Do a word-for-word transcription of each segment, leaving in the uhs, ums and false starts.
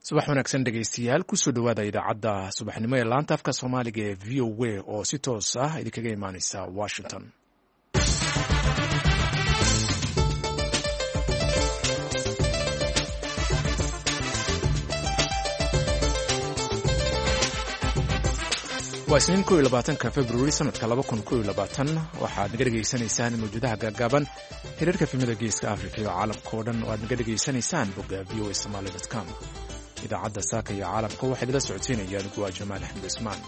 subax wanaagsan dhegaystayaal kusoo dhowaada idaacadda subaxnimo ee laanta afka soomaaliga ee v o a oo si toos ah idinkaga imaaneysa washington. waa isniin ko iyo labaatanka februari sanadka laba kun ko iyo labaatan waxaad naga dhegaysanaysaan mawjadaha gaagaaban xiriirka filmada geeska africa iyo caalamka oo dhan oo aad naga dhegaysanaysaan bogga v o a somaly dot com. idaacadda saaka iyo caalamka waxaa idila socodsiinaya anigu waa jamaal axmed cismaan.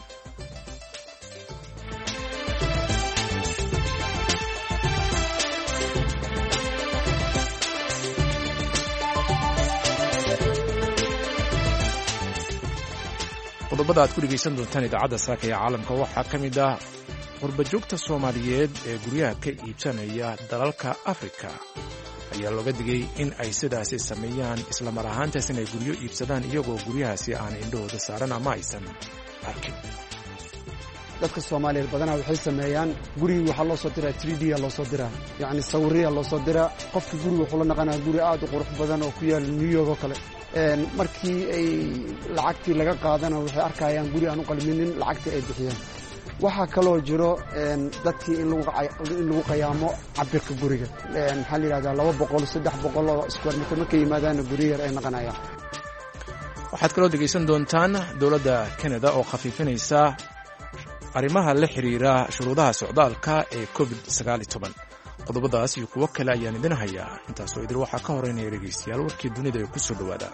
qodobada aad ku dhegaysan doontaan idaacadda saaka iyo caalamka waxaa ka mid ah qurbajoogta soomaaliyeed ee guryaha ka iibsanaya dalalka afrika ayaa looga digay in ay sidaasi sameeyaan islamar ahaantaas inay guryo iibsadaan iyagoo guryahaasi aan indhahooda saaran ama aysan arkin. dadka soomaaliyeed badanaa waxay sameeyaan gurigii waxaa loo soo diraa three d a loo soo diraa yacni sawiriya loo soo diraa qofka guriga wuxuu la naqanaa guri aad u qurux badan oo ku yaala new york oo kale markii ay lacagtii laga qaadana waxay arkayaan guri aan u qalminin lacagtii ay bixiyeen. waxaa kaloo jiro dadkii in lagu qayaamo cabirka guriga maxaa la yidhahdaa laba boqol saddex boqol oo square meter markay yimaadaana guri yar ay naqanayaan. waxaad kaloo dhegaysan doontaan dowladda canada oo khafiifinaysa arrimaha la xiriira shuruudaha socdaalka ee covid sagaal iyo toban. qodobadaas iyo kuwo kale ayaan idin hayaa intaasoo idil waxaa ka horeynaya dhegaystayaal warkii dunida ee ku soo dhowaada.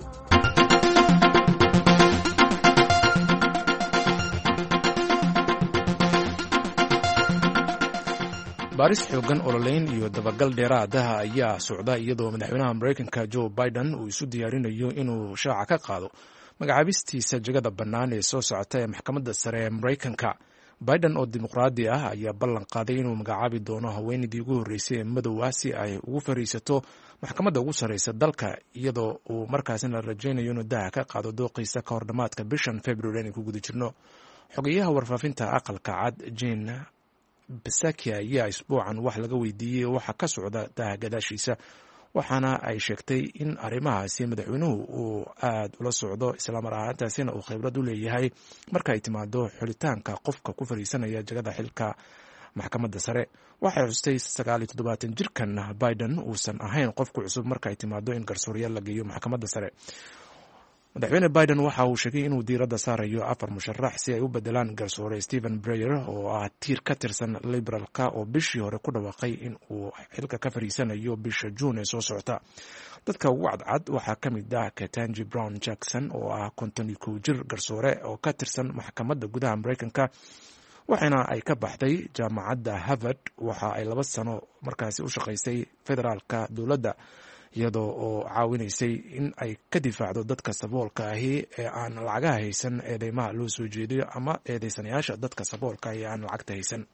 baaris xoogan ololeyn iyo dabagal dheeraadaha ayaa socda iyadoo madaxweynaha maraykanka joe biden uu isu diyaarinayo inuu shaaca ka qaado magacaabistiisa jagada bannaan ee soo socota ee maxkamadda sare ee maraykanka. biden oo dimuqraadi ah ayaa ballan qaaday inuu magacaabi doono haweenaydii ugu horreysay ee madow ah si ay ugu fariisato maxkamadda ugu sarreysa dalka iyadoo uu markaasina rajaynayo inuu daha ka qaado dooqiisa ka hor dhammaadka bishan february inay ku guda jirno. xogeyaha warfaafinta aqalka cad jane basaki ayaa isbuucan wax laga weydiiyey waxa ka socda daha gadaashiisa waxaana ay sheegtay in arrimahaasi madaxweynuhu uu aad ula socdo islamar ahaantaasina uu khibrad u leeyahay marka ay timaado xulitaanka qofka ku fariisanaya jagada xilka maxkamadda sare. waxay xustay sagaal iyo toddobaatan jirkan biden uusan ahayn qofku cusub marka ay timaado in garsooryaal la geeyo maxkamadda sare. madaxweyne biden waxa uu sheegay inuu diiradda saarayo afar musharax si ay u bedelaan garsoore stephen breyer oo ah tiir ka tirsan liberaalka oo bishii hore ku dhawaaqay in uu xilka ka fariisanayo bisha juun ee soo socota. dadka ugu cadcad waxaa ka mid ah ketanji brown jackson oo ah konton iyo kow jir garsoore oo ka tirsan maxkamadda gudaha maraykanka waxaana ay ka baxday jaamacadda harvard. waxa ay laba sano markaasi u shaqaysay federaalka dowladda iyadoo oo caawinaysay in ay ka difaacdo dadka saboolka ahi ee aan lacagaha haysan eedeymaha loo soo jeediyo ama eedeysanayaasha dadka saboolka ahi ee aan lacagta haysan.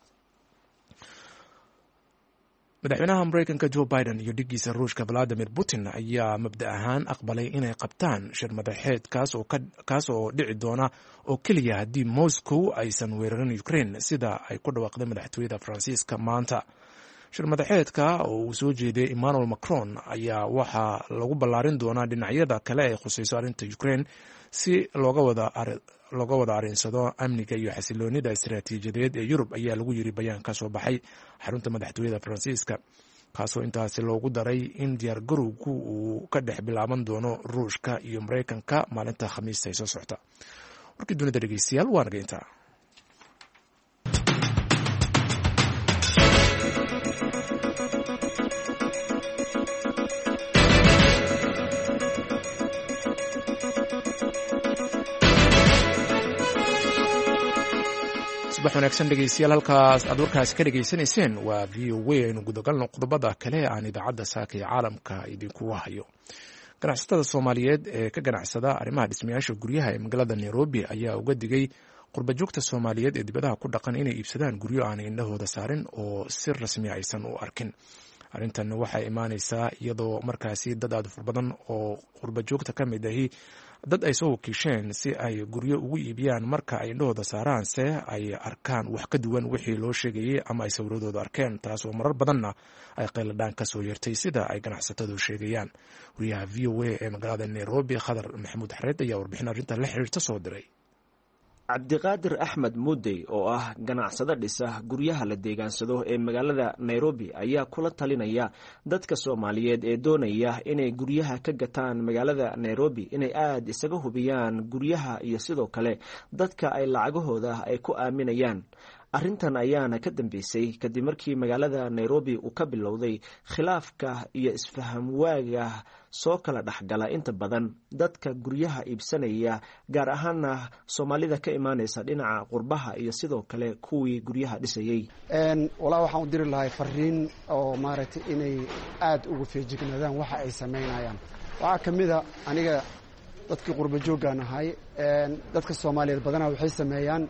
madaxweynaha maraykanka joe biden iyo dhigiisa ruushka valadimir putin ayaa mabda ahaan aqbalay inay qabtaan shir madaxeed kaas oo dhici doona oo keliya haddii moscow aysan weerarin ukraine sida ay ku dhawaaqday madaxtooyada faransiiska maanta. shir madaxeedka oo uu soo jeediyey emmanuel macron ayaa waxaa lagu ballaarin doonaa dhinacyada kale ee khusayso arrinta ukraine si looga wada looga wada arinsado amniga iyo xasiloonida istaraatiijiyadeed ee yurub ayaa lagu yiri bayaan ka soo baxay xarunta madaxtooyada faransiiska kaasoo intaasi loogu daray in diyaar garowgu uu ka dhex bilaaban doono ruushka iyo maraykanka maalinta khamiista ay soo socota. warkii dunida dhegeystayaal waa naga intaa. subax wanaagsan dhegeystayaal halkaas aad warkaasi ka dhegaysanayseen waa v o a aynu gudagalno qodobada kale aan idaacadda saaka iyo caalamka idinkugu hayo. ganacsatada soomaaliyeed ee ka ganacsada arrimaha dhismayaasha guryaha ee magaalada nairobi ayaa uga digay qurbajoogta soomaaliyeed ee dibadaha ku dhaqan inay iibsadaan guryo aanay indhahooda saarin oo si rasmi aysan u arkin. arrintan waxay imaanaysaa iyadoo markaasi dad aad fur badan oo qurbajoogta ka mid ahi dad ay soo wakiisheen si ay guryo ugu iibiyaan marka ay indhahooda saaraanse ay arkaan wax ka duwan wixii loo sheegayey ama ay sawiradooda arkeen taasoo marar badanna ay qayladhaan ka soo yeertay sida ay ganacsatadu sheegayaan. wariyaha v o a ee magaalada nairobi khadar maxamuud xareed ayaa warbixin arrinta la xiriirta soo diray. cabdiqaadir axmed muudey oo ah ganacsado dhisa guryaha la deegaansado ee magaalada nairobi ayaa kula talinaya dadka soomaaliyeed ee doonaya inay guryaha ka gataan magaalada nairobi inay aada isaga hubiyaan guryaha iyo sidoo kale dadka ay lacagahooda ay ku aaminayaan. arrintan ayaana ka dambeysay kadib markii magaalada nairobi uu ka bilowday khilaafka iyo isfaham waaga soo kala dhexgala inta badan dadka guryaha iibsanaya gaar ahaana soomaalida ka imaaneysa dhinaca qurbaha iyo sidoo kale kuwii guryaha dhisayey. walaa waxaan u diri lahay fariin oo maaragtay inay aada uga feejignaadaan waxa ay samaynayaan. waxaa ka mid a aniga dadkii qurba jooggaan ahay dadka soomaaliyeed badanaa waxay sameeyaan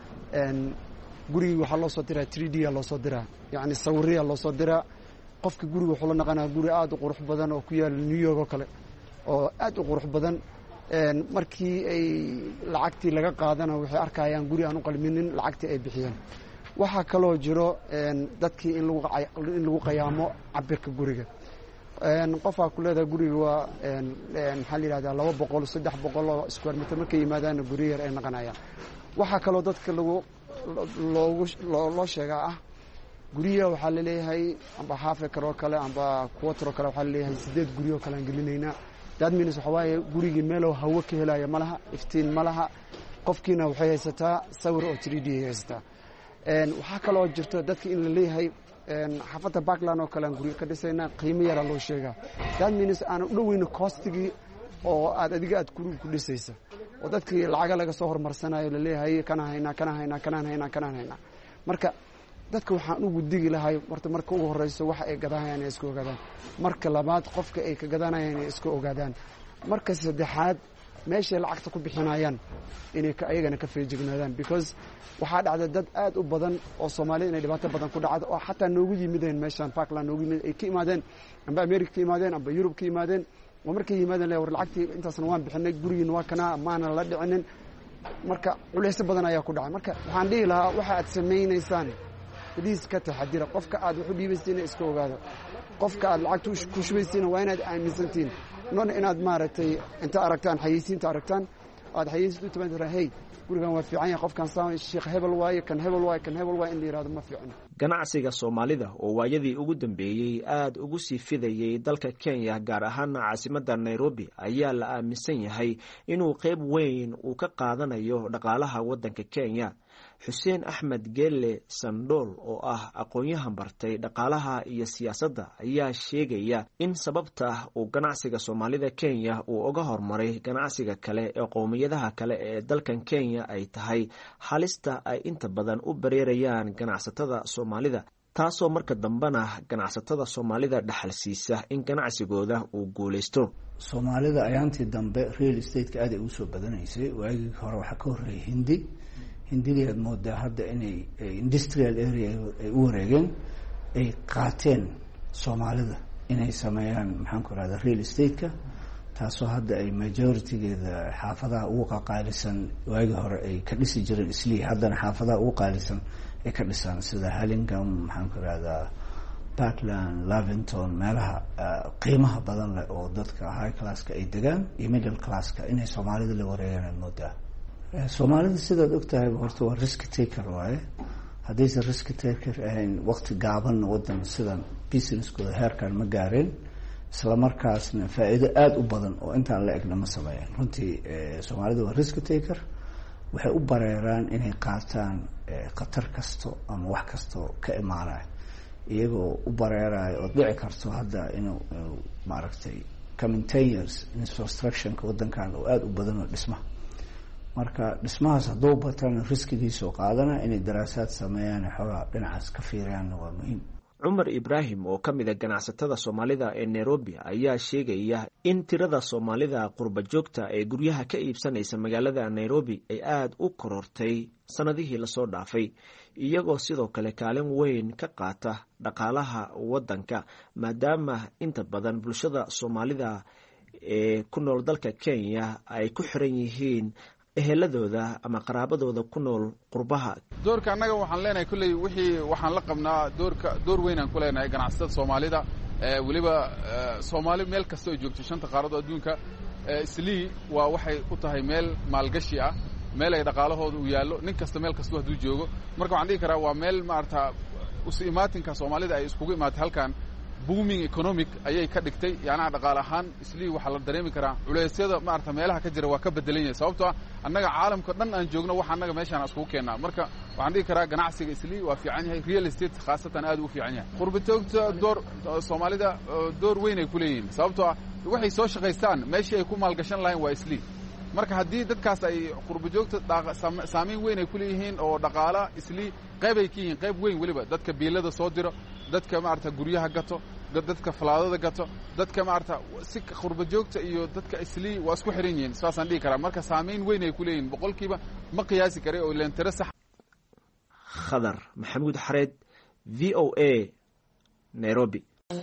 gurigii waxaa loo soo diraa three d a loo soo diraa yacni sawiriya loo soo diraa. qofka guriga wuxuu la naqanaa guri aada u qurux badan oo ku yaala new york oo kale oo aada u qurux badan. markii ay lacagtii laga qaadana waxay arkayaan guri aan u qalminin lacagtii ay bixiyeen. waxaa kaloo jiro dadkii in lagu qayaamo cabirka guriga. qofaa ku leedaha guriga waa maxaa la yihahdaa laba boqol saddex boqol oo square meter markay yimaadaana guri yar ay naqanayaan. waxaa kaloo dadka lagu loo sheegaa ah guryaha waxaa laleeyahay amba half acre oo kale amba quarter oo kale waxaa laleeyahay sideed guryo oo kale aan gelinayna. that means waxa waaye gurigii meeloo hawo ka helaya ma laha, iftiin ma laha. qofkiina waxay haysataa sawir oo three d ay haysataa. waxaa kaloo jirto dadka in la leeyahay xaafadda Parkland oo kale aan guryo ka dhisayna qiimo yara loo sheegaa. that means aan u dhaweyno costigii oo aad adiga aad guriga ku dhisaysa oo dadkii lacaga laga soo hormarsanayo la leeyahay kana hayna kana hayna kana hayna kana hayna. marka dadka waxaan ugu digi lahay horta marka ugu horeyso waxa ay gadanayaan ay isku ogaadaan. marka labaad qofka ay ka gadanayaan ay isku ogaadaan. marka saddexaad meesha lacagta ku bixinayaan inay ka ayagana ka feejignaadaan because waxaa dhacda dad aad u badan oo Soomaaliyeed inay dhibaato badan ku dhacdo oo xataa noogu yimideen meeshan Parkland noogu yimid ay ka imaadeen amba America ka imaadeen amba Europe ka imaadeen oo markay yimaadeen la war lacagtii intaasna waan bixinay gurigiina waa kana maana la dhicinin. marka culeys badan ayaa ku dhacay. marka waxaan dhihi lahaa waxa aad samaynaysaan please ka taxadira. qofka aad wax u dhiibaysiina iska ogaado. qofka aad lacagta ku shubaysiina waa inaad aaminsantiin noon inaad maaragtay inta aragtaan xayeysiinta aragtaan aad xayeysiintu timaadaan hey gurigan waa fiican yahay qofkan saameey sheekh hebel waaye kan hebel waaye kan hebel waaye in la yiraahdo ma fiicna. ganacsiga Soomaalida oo waayadii ugu dambeeyay aad ugu sii fidayay dalka Kenya gaar ahaan caasimadda Nairobi ayaa la aaminsan yahay inuu qayb weyn uu ka qaadanayo dhaqaalaha waddanka Kenya. Xuseen Axmed Gelle Sandool oo ah aqoon-yahan bartay dhaqaalaha iyo siyaasadda ayaa sheegaya in sababta uu ganacsiga Soomaalida Kenya uu uga hormaray ganacsiga kale ee qowmiyadaha kale ee dalkan Kenya ay tahay halista ay inta badan u bareerayaan ganacsatada Soomaalida taasoo marka dambana ganacsatada Soomaalida dhaxal siisa in ganacsigooda uu guuleysto. Soomaalida ayaantii dambe real estate-ka aad ay u soo badanaysay. waagii hore waxa ka horreeyay Hindi hindiga aad moodaa hadda inay industrial area ay u wareegeen ay qaateen Soomaalida inay sameeyaan maxaan ku raada real estate-ka taasoo hadda ay majority-geeda xaafadaha ugu qaalisan waagii hore ay ka dhisi jireen isli haddana xaafadaha ugu qaalisan ay ka dhisaan sida Hurlingham maxaan ku raada Parkland Lavington meelaha qiimaha badan leh oo dadka high class-ka ay degaan iyo middle class-ka inay Soomaalida la wareegaan moodaa. Soomaalida sidaad ogtahay horta waa risk taker waaye. haddaysan risk taker ahayn waqti gaaban wadan sidan businesskooda heerkan ma gaareen isla markaasna faa'iido aad u badan oo intaan la egna ma sameeyaan. runtii Soomaalida waa risk taker waxay u bareeraan inay qaataan khatar kasto ama wax kasto ka imaanaya iyagoo u bareerayo oo dhici karto hadda inuu maaragtay coming ten years infrastructure-ka wadankan oo aad u badan oo dhismaha marka dhismahaas hadduu bataan riskigiisa oo qaadana inay daraasaad sameeyaan xogaa dhinacaas ka fiiriyaan waa muhiim. Cumar Ibrahim oo ka mid ah ganacsatada Soomaalida ee Nairobi ayaa sheegaya in tirada Soomaalida qurba joogta ee guryaha ka iibsanaysa magaalada Nairobi ay aad u korortay sanadihii la soo dhaafay iyagoo sidoo kale kaalin weyn ka qaata dhaqaalaha wadanka maadaama inta badan bulshada Soomaalida ee ku nool dalka Kenya ay ku xiran yihiin eheladooda ama qaraabadooda ku nool qurbaha. doorka annaga waxaan leenahay kulley wixii waxaan la qabnaa doorka door weyn aan ku leenahay ganacsatada Soomaalida ee waliba Soomaali meel kasta oo joogto shanta qaarad oo adduunka islii waa waxay u tahay meel maalgashi ah meel ay dhaqaalahooda u yaallo nin kasta meel kasta haduu joogo marka waxaan dhigi karaa waa meel maarta us imaatinka Soomaalida ay iskugu imaatay halkan booming economic ayay ka dhigtay yaana dhaqaale ahaan islii waxa la dareemi karaa culeysyada maarta meelaha ka jira waa ka bedelan yahay sababtoo annaga caalamka dhan aan joogno waxa annaga meeshaan isku keenaa marka waxaan dhigi karaa ganacsiga islii waa fiican yahay real estate khaasatan aad u fiican yahay qurbitoogta door Soomaalida door weyn ay ku leeyihiin sababtoo waxay soo shaqaystaan meeshii ay ku maalgashan lahayn waa islii marka haddii dadkaas ay qurbo joogta saameyn weyn ay ku leeyihiin oo dhaqaala islii qayb ay ka yihiin qayb weyn waliba dadka biilada soo diro dadka maarta guryaha gato dadka falaadada gato dadka maarta si qurbo joogta iyo dadka islii waa isku xiran yihiin saasaan dhigi karaa marka saameyn weyn ay ku leeyihiin boqolkiiba ma qiyaasi kare oo leentira sax. Khadar Maxamuud Xareed V O A Nairobi.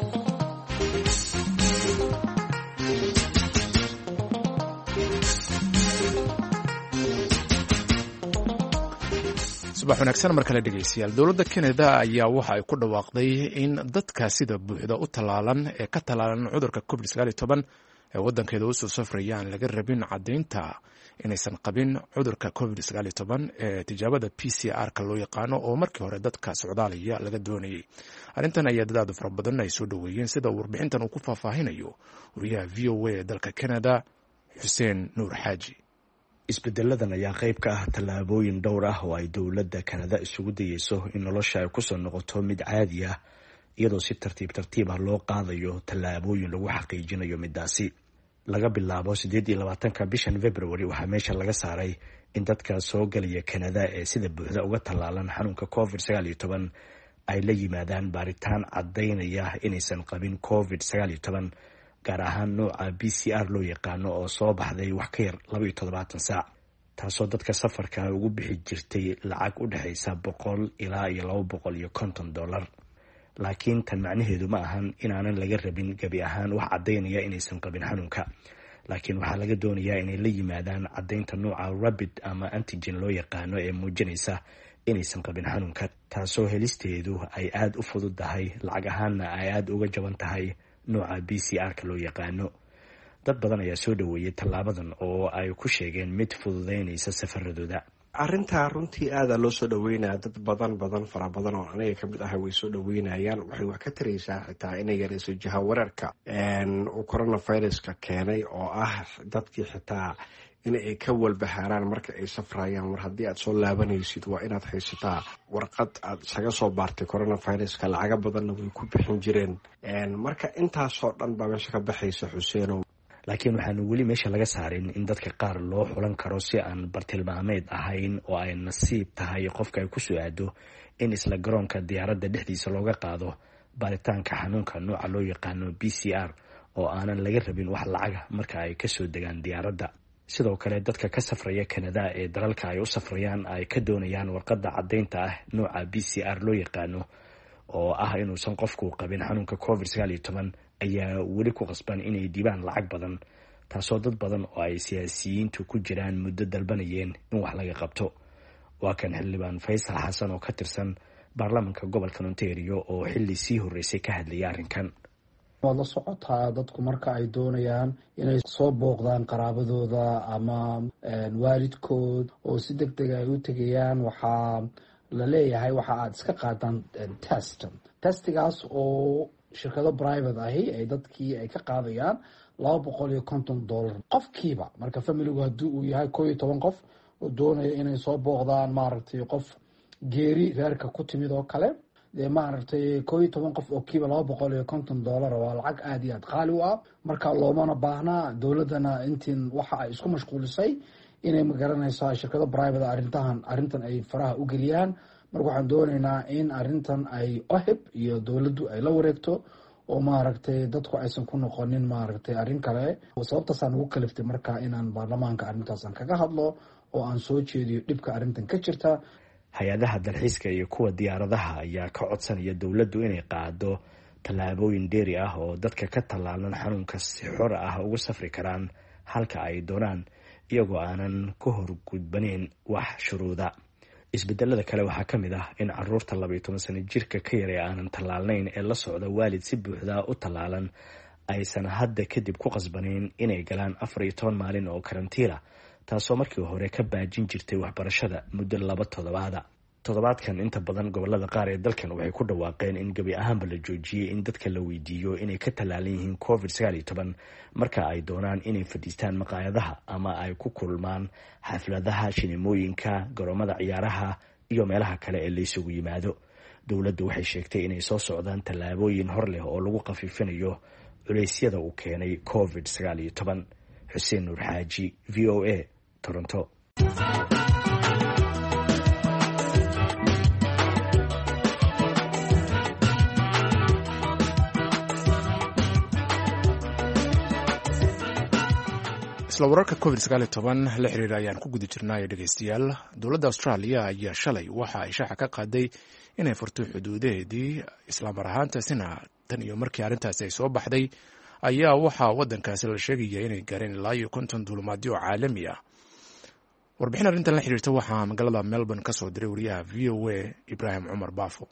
subax wanaagsan mar kale dhegeystayaal dowladda Canada ayaa waxa ay ku dhawaaqday in dadka sida buuxda u talaalan ee ka talaalan cudurka covid sagaal iyo toban ee wadankeeda u soo safrayaan laga rabin cadaynta inaysan qabin cudurka covid sagaal iyo toban ee tijaabada P C R ka loo yaqaano oo markii hore dadka Soomaaliya laga doonayay. Arrintan ayaa dad fara badan ay soo dhaweeyeen sida warbixintan uu ku faahfaahinayo wariyaha V O A ee dalka Canada Xuseen Nuur Xaaji. isbedeladan ayaa qayb ka ah tallaabooyin dhowr ah oo ay dowladda Canada isugu dayeyso in nolosha ay ku soo noqoto mid caadi ah iyadoo si tartiib tartiib ah loo qaadayo tallaabooyin lagu xaqiijinayo midaasi. laga bilaabo siddeed iyo labaatanka bishan February waxaa meesha laga saaray in dadka soo galaya Canada ee sida buuxda uga talaalan xanuunka covid sagaal iyo toban ay la yimaadaan baaritaan cadaynaya inaysan qabin covid sagaal iyo toban gaar ahaan nooca P C R loo yaqaano oo soo baxday wax ka yar laba iyo toddobaatan saac taasoo dadka safarka ugu bixi jirtay lacag u dhaxaysa boqol ilaa iyo laba boqol iyo konton dollar. laakiin tan macnaheedu ma ahan inaanan laga rabin gabi ahaan wax cadaynaya inaysan qabin xanuunka, laakiin waxaa laga doonayaa inay la yimaadaan cadaynta nooca rapid ama antigen loo yaqaano ee muujinaysa inaysan qabin xanuunka, taasoo helisteedu ay aad u fududahay lacag ahaanna ay aad uga jaban tahay nooca P C R ka loo yaqaano. dad badan ayaa soo dhaweeyay tallaabadan oo ay ku sheegeen mid fududeynaysa safaradooda. arrintaa runtii aada loo soo dhaweynaya dad badan badan fara badan oo aniga kamid ah way soo dhaweynayaan. waxay wax ka taraysaa xitaa inay yareyso jahawareerka uu coronaviruska keenay oo ah dadkii xitaa in ay ka walbahaaraan marka ay safrayaan. war haddii aad soo laabanaysid waa inaad haysataa warqad aad isaga soo baartay coronaviruska. lacaga badanna way ku bixin jireen. marka intaasoo dhan baa meesha ka baxaysa Xuseenow. laakiin waxaanu weli meesha laga saarin in dadka qaar loo xulan karo si aan bartilmaameed ahayn oo ay nasiib tahay qofka ay ku soo aado in isla garoonka diyaaradda dhexdiisa looga qaado baaritaanka xanuunka nooca loo yaqaano P C R oo aanan laga rabin wax lacaga marka ay ka soo degaan diyaaradda. sidoo kale dadka ka safraya Canada ee dalalka ay u safrayaan ay ka doonayaan warqadda cadaynta ah nooca P C R loo yaqaano oo ah inuusan qofku qabin xanuunka covid sagaal iyo toban ayaa weli ku qasban inay diibaan lacag badan, taasoo dad badan oo ay siyaasiyiintu ku jiraan muddo dalbanayeen in wax laga qabto. waa kan xildhibaan Faysal Xasan oo ka tirsan baarlamaanka gobolka Ontario oo xilli sii horeysay ka hadlayay arrinkan. waad la socotaa dadku marka ay doonayaan inay soo booqdaan qaraabadooda ama waalidkood oo si deg deg ay u tegayaan waxaa la leeyahay waxa aad iska qaadaan test testigaas oo shirkado private ahi ay dadkii ay ka qaadayaan laba boqol iyo konton dollar qofkiiba. marka familigu haddii uu yahay koo iyo toban qof oo doonaya inay soo booqdaan maaragtay qof geeri reerka ku timid oo kale dee maaragtay koo iyo toban qof oo kiiba laba boqol iyo konton dollar waa lacag aad iyo aad qaali u ah. marka loomana baahnaa dowladdana intiin waxa ay isku mashquulisay inay magaranaysaa shirkado private arrintahan arrintan ay faraha u geliyaan. marka waxaan doonaynaa in arrintan ay ohib iyo dowladdu ay la wareegto oo maaragtay dadku aysan ku noqonin maaragtay arrin kale. sababtaasaan ugu kaliftay marka inaan baarlamaanka arrintaasan kaga hadlo oo aan soo jeediyo dhibka arrintan ka jirta. hay-adaha dalxiiska iyo kuwa diyaaradaha ayaa ka codsanaya dowladdu inay qaado tallaabooyin dheeri ah oo dadka ka tallaalan xanuunka si xor ah ugu safri karaan halka ay doonaan iyagoo aanan ka horgudbaneyn wax shuruuda. isbedelada kale waxaa ka mid ah in caruurta labaiyo toban sano jirka ka yar ee aanan tallaalnayn ee la socda waalid si buuxda u tallaalan aysan hadda kadib ku qasbanayn inay galaan afar iyo toban maalin oo karantiila, taasoo markii hore ka baajin jirtay waxbarashada muddo laba toddobaada. toddobaadkan inta badan gobolada qaar ee dalkan waxay ku dhawaaqeen in gebi ahaanba la joojiyey in dadka la weydiiyo inay ka tallaalan yihiin covid sagaal iyo toban marka ay doonaan inay fadhiistaan maqaayadaha ama ay ku kulmaan xafladaha, shineemooyinka, garoomada ciyaaraha iyo meelaha kale ee laysugu yimaado. dowladdu waxay sheegtay inay soo socdaan tallaabooyin hor leh oo lagu khafiifinayo culeysyada uu keenay covid sagaal iyo toban. xuseen nuur xaaji, v o a, Toronto. isla wararka covid sagaal iyo toban la xiriira ayaan ku guda jirnaayo dhegeystayaal. dowladda australia ayaa shalay waxa ay shaaca ka qaaday inay furto xuduudaheedii, islamar ahaantaasina tan iyo markii arrintaasi ay soo baxday ayaa waxaa waddankaasi la sheegaya inay gaareen ilaa iyo konton duulimaadyo oo caalami ah. warbixin arrintan la xiriirta waxaa magaalada Melbourne ka soo diray wariyaha v o a Ibraahim Cumar Baafo.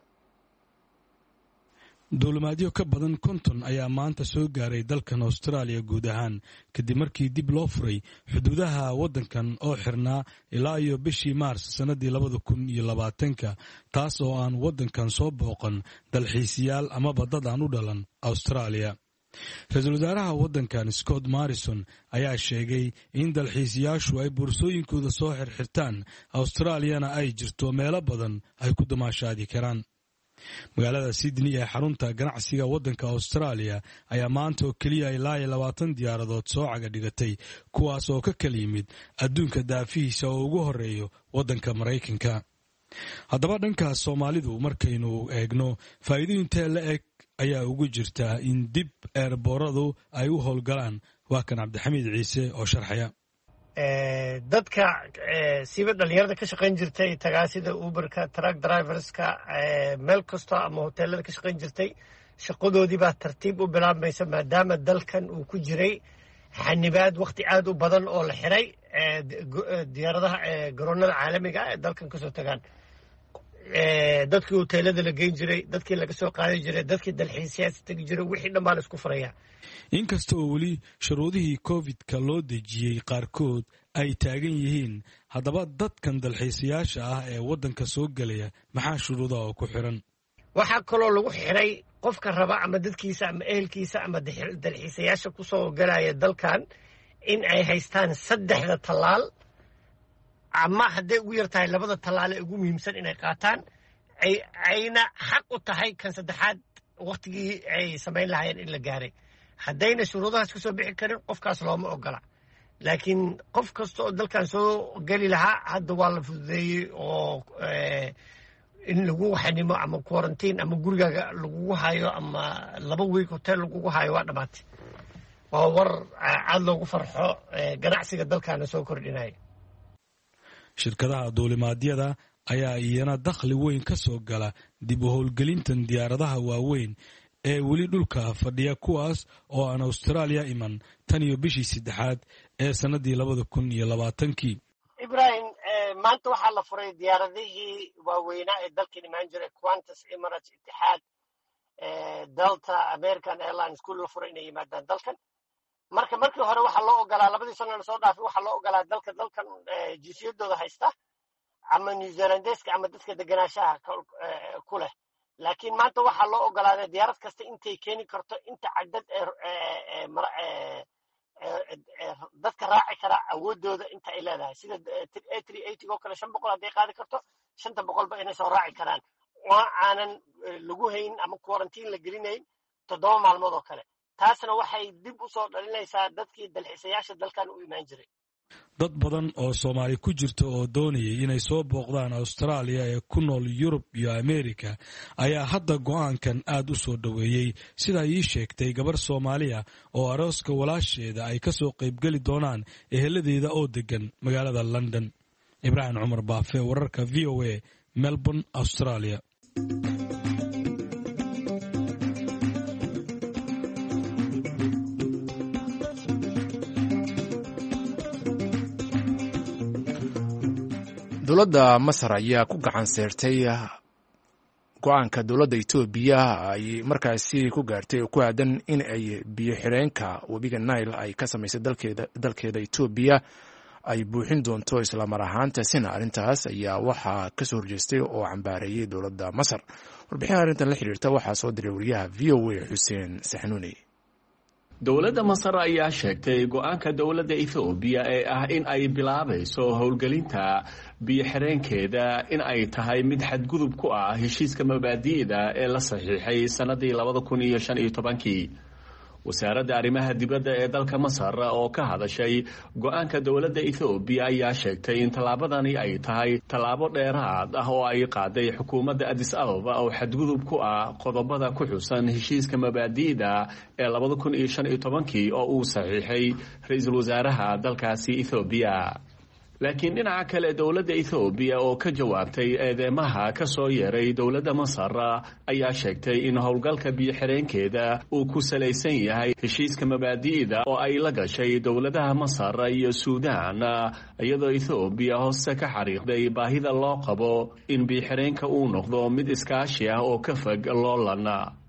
duulimaadyo ka badan konton ayaa maanta soo gaaray dalkan Australia guud ahaan kadib markii dib loo furay xuduudaha waddankan oo xirnaa ilaa iyo bishii Maars sanadii labada kun iyo labaatanka, taas oo aan waddankan soo booqan dalxiisayaal ama dad aan u dhalan Australia. ra-iisul wasaaraha waddankan Scott Morrison ayaa sheegay in dalxiisayaashu ay boorsooyinkooda soo xirxirtaan Australiana ay jirto meelo badan ay ku damaashaadi karaan. magaalada Sydney ee xarunta ganacsiga waddanka Australia ayaa maanta oo keliya ilaa iyo labaatan diyaaradood soo caga dhigatay, kuwaas oo ka kala yimid adduunka daafihiisa oo ugu horeeyo waddanka Maraykanka. haddaba dhankaas Soomaalidu markaynu eegno faa'iidooyinta la eg ayaa ugu jirta in dib eerbooradu ay u howlgalaan. waa kan Cabdixamiid Ciise oo sharxaya. dadka siiba dhalinyarada ka shaqayn jirtay tagaasida Uberka, truck driverska, meel kasta ama hoteelada ka shaqayn jirtay shaqadoodii baa tartiib u bilaabmaysa maadaama dalkan uu ku jiray xanibaad waqti aad u badan oo la xiray diyaaradaha garoonada caalamiga ee dalkan kasoo tagaan. dadkii hoteelada la geyn jiray, dadkii laga soo qaadi jiray, dadkii dalxiisayaasha tagi jiray, wixii dhan baa la isku furayaa. inkasta oo weli shuruudihii covid-ka loo dejiyey qaarkood ay taagan yihiin, haddaba dadkan dalxiisayaasha ah ee waddanka soo gelaya maxaa shuruudaha oo ku xiran? waxaa kaloo lagu xiray qofka raba ama dadkiisa ama ehelkiisa ama dalxiisayaasha kusoo galaya dalkan in ay haystaan saddexda tallaal, ama hadday ugu yar tahay labada tallaale ugu muhiimsan inay qaataan, ayna xaq u tahay kan saddexaad waqtigii ay samayn lahaayeen in la gaaray. haddayna shuruudahaas ka soo bixi karin qofkaas looma ogola. laakiin qof kasta oo dalkan soo geli lahaa hadda waa la fududeeyey oo in lagu xanimo ama quarantine ama gurigaaga lagugu hayo ama laba week hotel lagugu hayo waa dhammaatay. waa war aad loogu farxo ganacsiga dalkaana soo kordhinaya. shirkadaha duulimaadyada ayaa iyana dakhli weyn ka soo gala dib u howlgelintan diyaaradaha waaweyn ee weli dhulka fadhiya, kuwaas oo aan Australia iman tan iyo bishii saddexaad ee sanadii labada kun iyo labaatankii. Ibrahim, maanta waxaa la furay diyaaradihii waaweynaa ee dalkan imaan jiray, Qantas, Emirates, Etihad, Delta, American Airlines, kulli la furay inay yimaadaan dalkan. marka markii hore waxaa loo ogolaa labadii sano la soo dhaafay waxaa loo ogolaa dalka dalkan jinsiyadooda haysta ama New Zealandeska ama dadka deganaanshaha ku leh. laakiin maanta waxaa loo ogolaaday diyaarad kasta intay keeni karto inta cadad dadka raaci kara awoodooda inta ay leedahay, sida A three eighty oo kale shan boqol hadday qaadi karto shanta boqolba inay soo raaci karaan, oo aanan lagu hayn ama quarantine la gelinayn toddoba maalmood oo kale. taasna waxay dib u soo dhalinaysaa dadkii dalxiisayaasha dalkan u imaan jiray. dad badan oo Soomaali ku jirta oo doonayay inay soo booqdaan Australia ee ku nool Yurub iyo Amerika ayaa hadda go'aankan aad u soo dhaweeyey, sida ii sheegtay gabar Soomaaliya oo arooska walaasheeda ay ka soo qaybgeli doonaan eheladeeda oo degan magaalada London. Ibraahim Cumar Baafe, wararka V O A, Melbourne, Australia. dowladda masar ayaa ku gacan seertay go-aanka dowladda etoobiya ay markaasi ku gaartay oo ku aadan in ay biyo xireenka webiga nile ay ka samaysay dalkeeda dalkeeda etoobiya ay buuxin doonto islamar ahaantaasina arrintaas ayaa waxaa ka soo horjeestay oo cambaareeyey dowladda masar warbixin arrintan la xiriirta waxaa soo diray wariyaha v o a xuseen saxnuuni. dowladda masar ayaa sheegtay go-aanka dowladda ethoobiya ee ah in ay bilaabayso howlgelinta biyo-xireenkeeda in ay tahay mid xadgudub ku ah heshiiska mabaadi'da ee la saxiixay sannadii labada kun iyo shan iyo tobankii. wasaaradda arrimaha dibadda ee dalka masar oo ka hadashay go-aanka dowladda ethoobiya ayaa sheegtay in tallaabadani ay tahay tallaabo dheeraad ah oo ay qaaday xukuumadda addis ababa oo xadgudub ku ah qodobada ku xusan heshiiska mabaadi'da ee labada kun iyo shan iyo tobankii oo uu saxiixay ra-iisul wasaaraha dalkaasi ethoobiya. laakiin dhinaca kale dowladda ethoobiya oo ka jawaabtay eedeymaha ka soo yeeray dowladda masar ayaa sheegtay in howlgalka biyo-xireenkeeda uu ku salaysan yahay heshiiska mabaadi'da oo ay la gashay dowladaha masar iyo suudaan iyadoo ethoobiya hoose ka xariiqday baahida loo qabo in biyo-xireenka uu noqdo mid iskaashi ah oo ka fog loolan.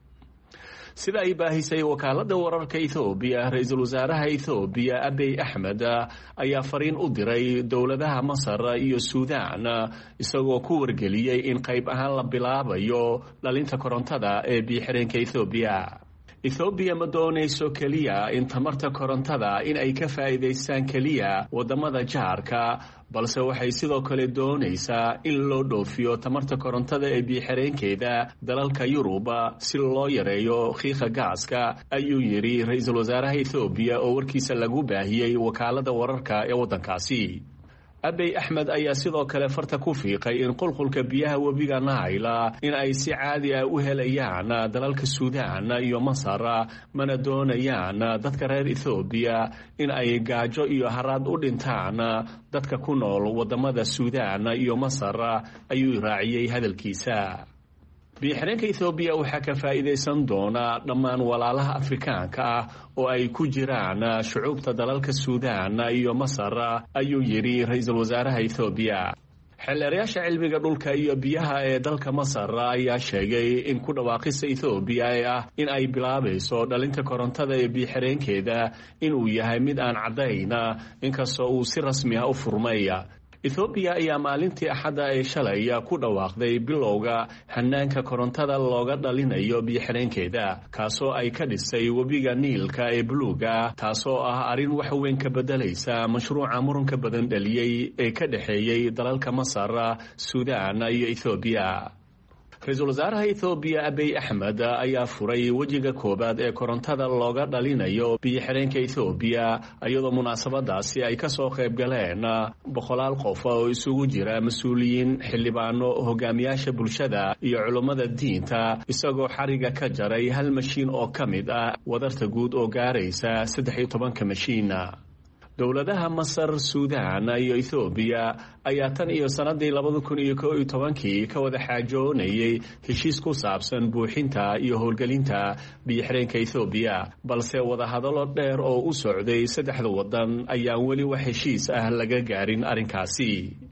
sida ay baahisay wakaaladda wararka ethoobiya ra-iisul wasaaraha ethoobiya abiy axmed ayaa fariin u diray dowladaha masar iyo suudaan isagoo ku wargeliyey in qayb ahaan la bilaabayo dhalinta korontada ee biyo-xireenka ethoobiya. ethoobiya ma doonayso keliya in tamarta korontada in ay ka faa'iidaystaan keliya waddamada jaarka balse waxay sidoo kale doonaysaa in loo dhoofiyo tamarta korontada ee biyo-xireenkeeda dalalka yurub si loo yareeyo qiiqa gaaska ayuu yidhi ra-iisul wasaaraha ethoobiya oo warkiisa lagu baahiyey wakaaladda wararka ee waddankaasi. abiy axmed ayaa sidoo kale farta ku fiiqay in qulqulka biyaha webiga naila in ay si caadi ah u helayaan dalalka suudaan iyo masar mana doonayaan dadka reer ethoobiya in ay gaajo iyo haraad u dhintaan dadka ku nool waddamada suudaan iyo masar ayuu raaciyey hadalkiisa. biyo-xireenka ethoobiya waxaa ka faa'iidaysan doona dhammaan walaalaha afrikaanka ah oo ay ku jiraan shucuubta dalalka suudaan iyo masar ayuu yidhi ra-iisul wasaaraha ethoobiya. xeelleerayaasha cilmiga dhulka iyo biyaha ee dalka masar ayaa sheegay in ku dhawaaqista ethoobiya ee ah in ay bilaabayso dhalinta korontada ee biyo-xireenkeeda inuu yahay mid aan caddayn inkastoo uu si rasmi ah u furmay. ethoobiya ayaa maalintii axadda ee shalay ku dhawaaqday bilowga hanaanka korontada looga dhalinayo biyo-xireenkeeda kaasoo ay ka dhisay webiga niilka ee buluuga taasoo ah arrin wax weyn ka beddelaysa mashruuca muranka badan dhaliyey ee ka dhexeeyey dalalka masar suudaan iyo ethoobiya. ra-iisul wasaaraha ethoobiya abiy axmed ayaa furay wejiga koowaad ee korontada looga dhalinayo biyo-xireenka ethoobiya iyadoo munaasabadaasi ay ka soo qayb galeen boqolaal qof oo isugu jira mas-uuliyiin xildhibaano hogaamiyaasha bulshada iyo culummada diinta isagoo xariga ka jaray hal mashiin oo ka mid ah wadarta guud oo gaaraysa saddex iyo tobanka mashiin. dowladaha masar suudaan iyo ethoobiya ayaa tan iyo sannadii labada kun iyo kow iyo tobankii ka wada xaajoonayay heshiis ku saabsan buuxinta iyo howlgelinta biyo-xireenka ethoobiya balse wadahadallo dheer oo u socday saddexda waddan ayaan weli wax heshiis ah laga gaarin arrinkaasi.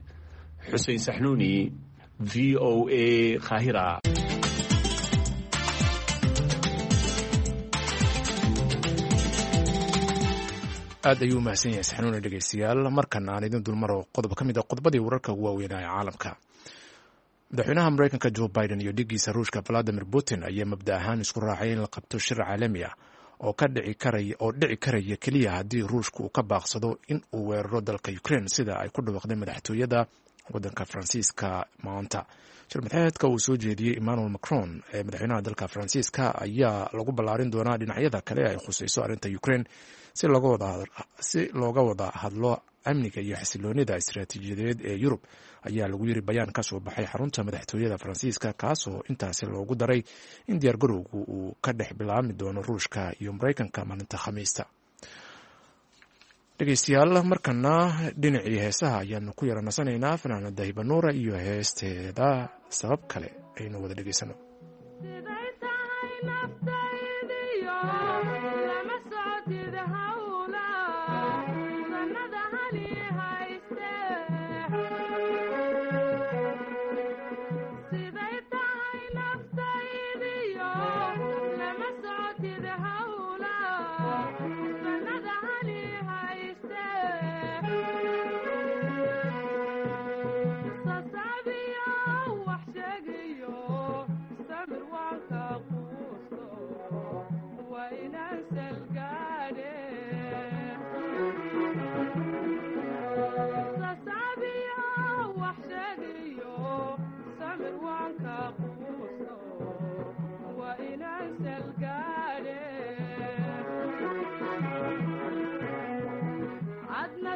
xuseen saxnuuni v o a qaahira. aad ayuu u mahadsan yahay saxnuuni dhegeystayaal markana aan idin dulmaro qodob ka mid a qodobadii wararka ugu waaweynaa ee caalamka. madaxweynaha mareykanka joe biden iyo dhigiisa ruushka valadimir putin ayaa mabda ahaan isku raacay in la qabto shir caalami ah oo ka dhici karaya oo dhici karaya keliya haddii ruushka uu ka baaqsado in uu weeraro dalka ukraine sida ay ku dhawaaqday madaxtooyada waddanka faransiiska maanta. shirmadaxeedka uu soo jeediyey emmanuel macron ee madaxweynaha dalka faransiiska ayaa lagu ballaarin doonaa dhinacyada kale ay khusayso arrinta ukraine si looga wada hadlo amniga iyo xasiloonida istaraatiijiyadeed ee yurub ayaa lagu yiri bayaan ka soo baxay xarunta madaxtooyada faransiiska kaasoo intaasi loogu daray in diyaargarowgu uu ka dhex bilaabmi doono ruushka iyo mareykanka maalinta khamiista. dhegeystayaal markana dhinacii heesaha ayaanu ku yara nasanaynaa fanaanada hibanuura iyo heesteeda sabab kale aynu wada dhegeysano. Thank you.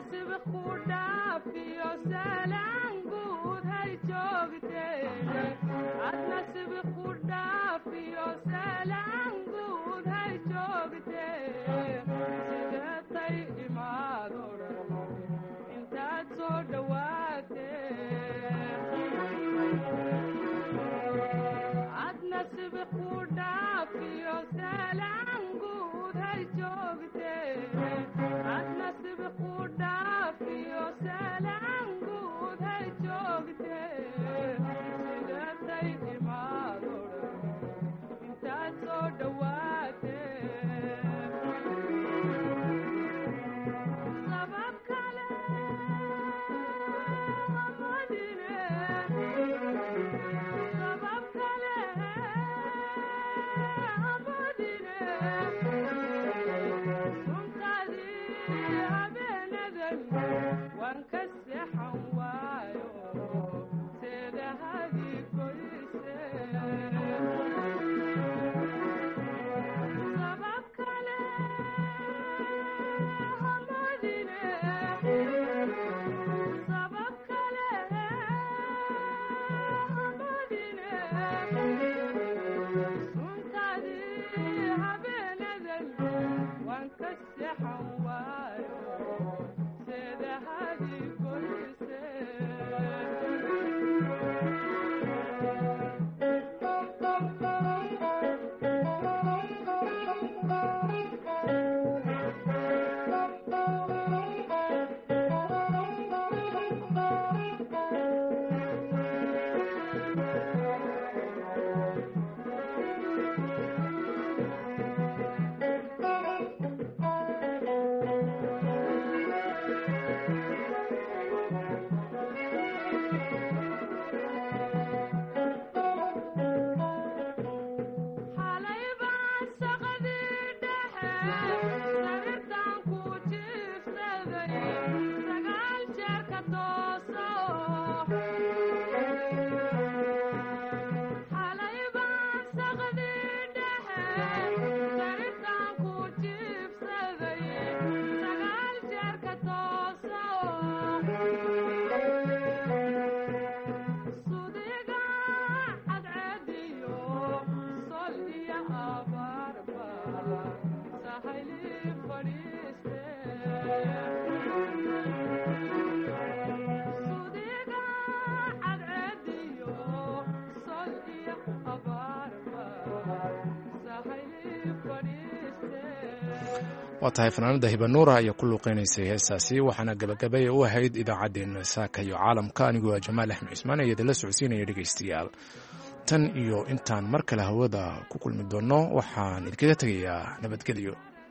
waa tahay fanaanada hibanuura ayaa ku luuqeynaysay heestaasi waxaana gabagabaya u ahayd idaacaddeenna saaka iyo caalamka anigoo jamaal axmed cismaan ee idinla socodsiinaya dhegaystayaal tan iyo intaan mar kale hawada ku kulmi doonno waxaan idinkaga tegayaa nabadgelyo.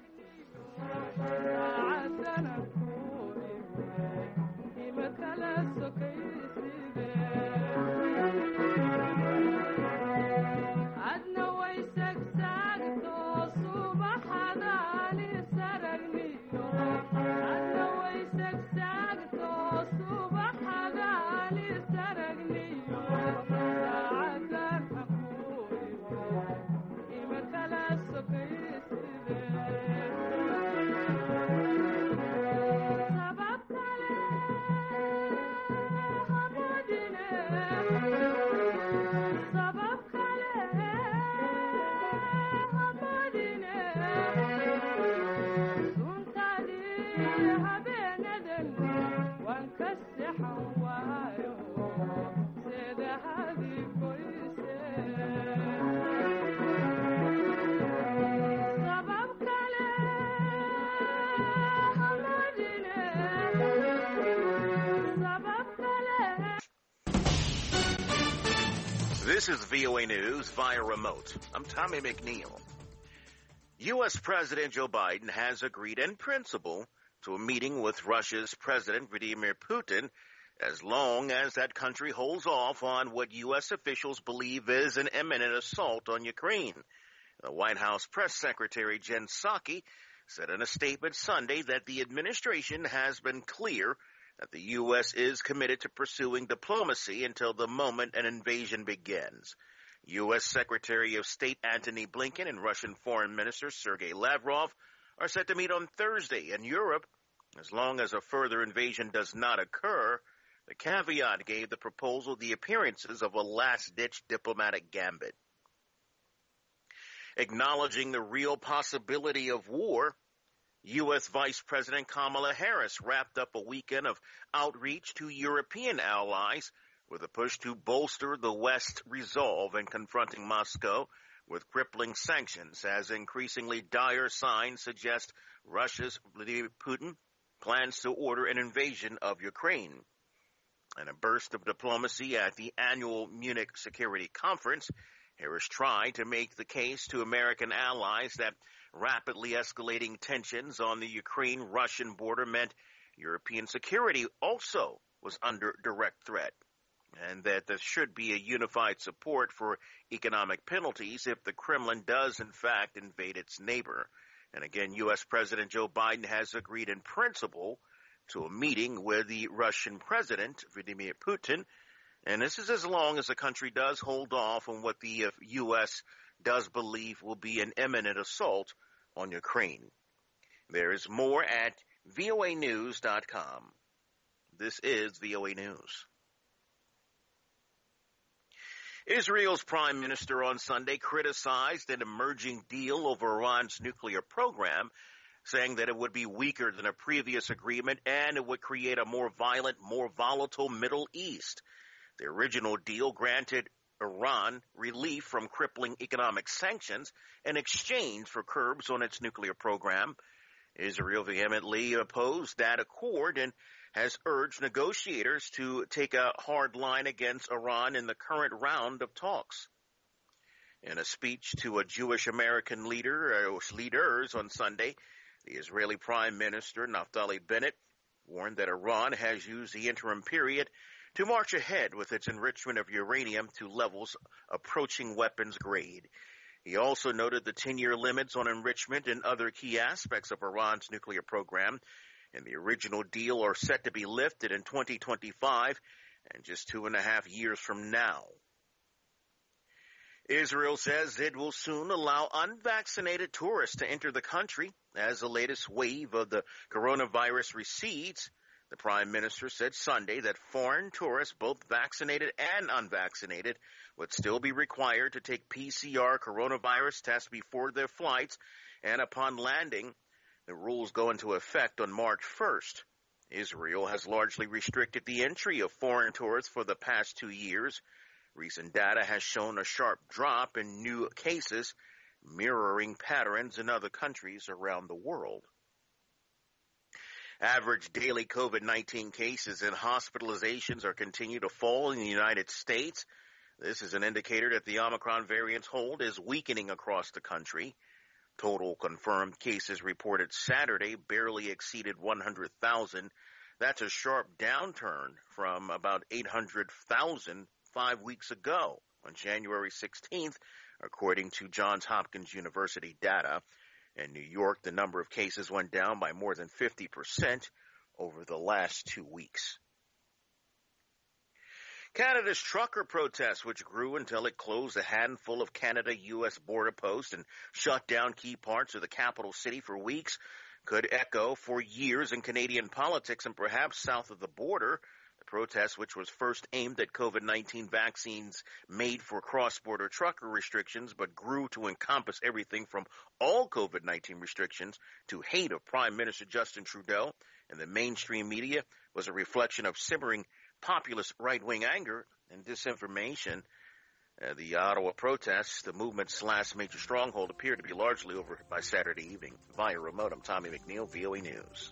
This is V O A News via remote. I'm Tommy McNeil. U S President Joe Biden has agreed in principle to a meeting with Russia's President Vladimir Putin as long as that country holds off on what U S officials believe is an imminent assault on Ukraine. The White House Press Secretary Jen Psaki said in a statement Sunday that the administration has been clear that the U S is committed to pursuing diplomacy until the moment an invasion begins. U S Secretary of State Antony Blinken and Russian Foreign Minister Sergei Lavrov are set to meet on Thursday in Europe As long as a further invasion does not occur, the caveat gave the proposal the appearances of a last-ditch diplomatic gambit. Acknowledging the real possibility of war, U S Vice President Kamala Harris wrapped up a weekend of outreach to European allies with a push to bolster the West's resolve in confronting Moscow with crippling sanctions, as increasingly dire signs suggest Russia's Vladimir Putin plans to order an invasion of Ukraine. In a burst of diplomacy at the annual Munich Security Conference, Harris tried to make the case to American allies that rapidly escalating tensions on the Ukraine-Russian border meant European security also was under direct threat, and that there should be a unified support for economic penalties if the Kremlin does in fact invade its neighbor. And again, U S President Joe Biden has agreed in principle to a meeting with the Russian President, Vladimir Putin, and this is as long as the country does hold off on what the U S does believe will be an imminent assault on Ukraine. There is more at V O A news dot com. This is V O A News. Israel's prime minister on Sunday criticized an emerging deal over Iran's nuclear program, saying that it would be weaker than a previous agreement and it would create a more violent, more volatile Middle East. The original deal granted Iran relief from crippling economic sanctions in exchange for curbs on its nuclear program. Israel vehemently opposed that accord and has urged negotiators to take a hard line against Iran in the current round of talks. In a speech to a Jewish American leader, uh, leaders on Sunday, the Israeli Prime Minister Naftali Bennett warned that Iran has used the interim period to march ahead with its enrichment of uranium to levels approaching weapons grade. He also noted the ten-year limits on enrichment and other key aspects of Iran's nuclear program, and the original deal are set to be lifted in twenty twenty-five and just two and a half years from now. Israel says it will soon allow unvaccinated tourists to enter the country as the latest wave of the coronavirus recedes. The Prime Minister said Sunday that foreign tourists, both vaccinated and unvaccinated, would still be required to take P C R coronavirus tests before their flights, and upon landing, the rules go into effect on March first. Israel has largely restricted the entry of foreign tourists for the past two years. Recent data has shown a sharp drop in new cases, mirroring patterns in other countries around the world. Average daily COVID nineteen cases and hospitalizations are continuing to fall in the United States. This is an indicator that the Omicron variant's hold is weakening across the country. Total confirmed cases reported Saturday barely exceeded one hundred thousand. That's a sharp downturn from about eight hundred thousand five weeks ago on January sixteenth, according to Johns Hopkins University data. In New York, the number of cases went down by more than fifty percent over the last two weeks. Canada's trucker protest, which grew until it closed a handful of Canada-U S border posts and shut down key parts of the capital city for weeks, could echo for years in Canadian politics and perhaps south of the border. The protest, which was first aimed at COVID nineteen vaccines made for cross-border trucker restrictions, but grew to encompass everything from all COVID nineteen restrictions to hate of Prime Minister Justin Trudeau and the mainstream media, was a reflection of simmering populist right-wing anger and disinformation. Uh, the Ottawa protests, the movement's last major stronghold, appeared to be largely over by Saturday evening. Via remote, I'm Tommy McNeil, V O A News.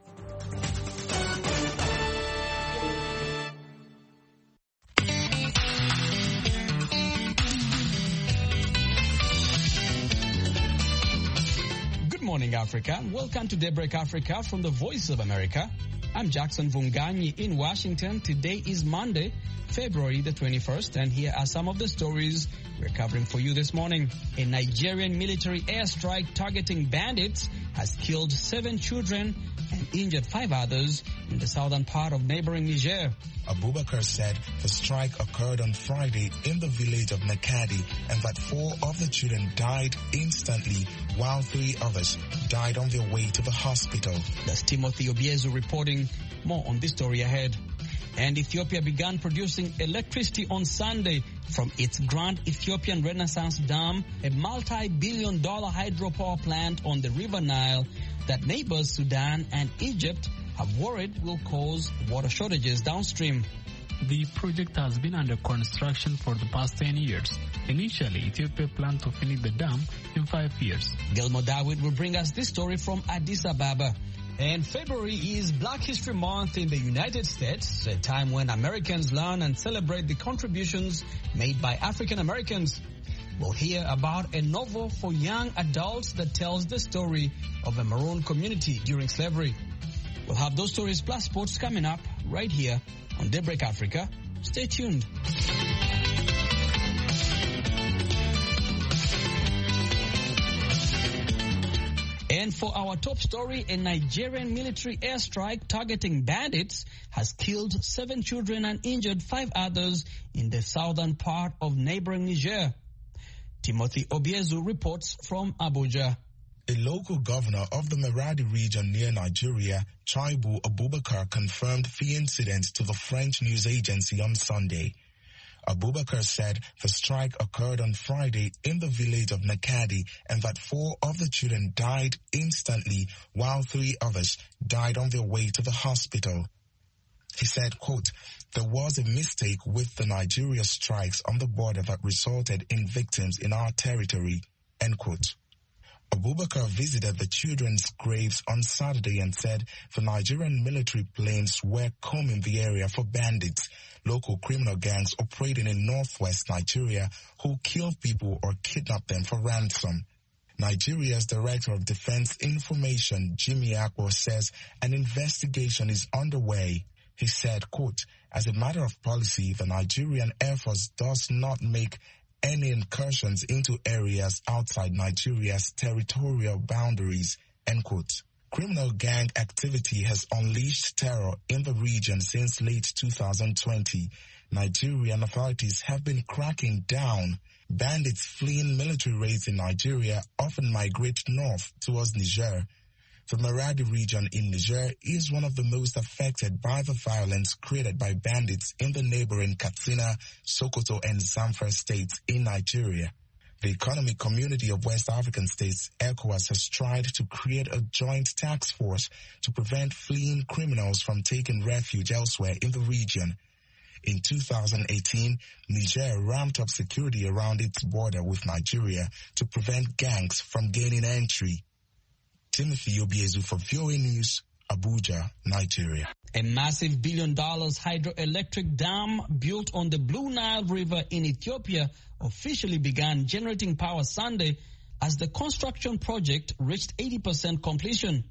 Good morning, Africa. Welcome to Daybreak Africa from the Voice of America. I'm Jackson Vunganyi in Washington. Today is Monday, February the twenty-first, and here are some of the stories we're covering for you this morning. A Nigerian military airstrike targeting bandits has killed seven children and injured five others in the southern part of neighboring Niger. Abubakar said the strike occurred on Friday in the village of Nakadi and that four of the children died instantly while three others died on their way to the hospital. That's Timothy Obiezu reporting. More on this story ahead. And Ethiopia began producing electricity on Sunday from its Grand Ethiopian Renaissance Dam, a multi-billion dollar hydropower plant on the River Nile that neighbors Sudan and Egypt have worried will cause water shortages downstream. The project has been under construction for the past ten years. Initially, Ethiopia planned to finish the dam in five years. Gilmo David will bring us this story from Addis Ababa. And February is Black History Month in the United States, a time when Americans learn and celebrate the contributions made by African Americans. We'll hear about a novel for young adults that tells the story of a maroon community during slavery. We'll have those stories plus sports coming up right here on Daybreak Africa. Stay tuned. And for our top story, a Nigerian military airstrike targeting bandits has killed seven children and injured five others in the southern part of neighboring Niger. Timothy Obiezu reports from Abuja. A local governor of the Maradi region near Nigeria, Chaibu Abubakar, confirmed the incident to the French news agency on Sunday. Abubakar said the strike occurred on Friday in the village of Nakadi and that four of the children died instantly while three others died on their way to the hospital. He said, quote, "There was a mistake with the Nigeria strikes on the border that resulted in victims in our territory," end quote. Abubakar visited the children's graves on Saturday and said the Nigerian military planes were combing the area for bandits, local criminal gangs operating in northwest Nigeria who kill people or kidnap them for ransom. Nigeria's Director of Defense Information, Jimmy Akpo, says an investigation is underway. He said, quote, "As a matter of policy, the Nigerian Air Force does not make any incursions into areas outside Nigeria's territorial boundaries," end quote. Criminal gang activity has unleashed terror in the region since late two thousand twenty. Nigerian authorities have been cracking down. Bandits fleeing military raids in Nigeria often migrate north towards Niger. The Maradi region in Niger is one of the most affected by the violence created by bandits in the neighboring Katsina, Sokoto, and Zamfara states in Nigeria. The Economic Community of West African States, ECOWAS, has tried to create a joint task force to prevent fleeing criminals from taking refuge elsewhere in the region. In two thousand eighteen, Niger ramped up security around its border with Nigeria to prevent gangs from gaining entry. Timothy Obiezu for V O A News, Abuja, Nigeria. A massive billion dollars hydroelectric dam built on the Blue Nile River in Ethiopia officially began generating power Sunday as the construction project reached eighty percent completion.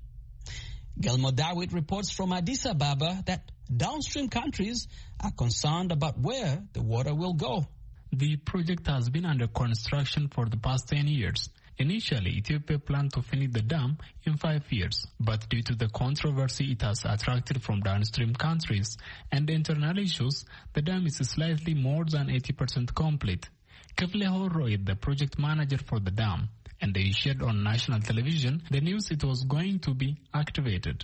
Gelmo Dawit reports from Addis Ababa that downstream countries are concerned about where the water will go. The project has been under construction for the past ten years. Initially, Ethiopia planned to finish the dam in five years, but due to the controversy it has attracted from downstream countries and internal issues, the dam is slightly more than eighty percent complete. Kifle Horro is the project manager for the dam, and they shared on national television the news it was going to be activated.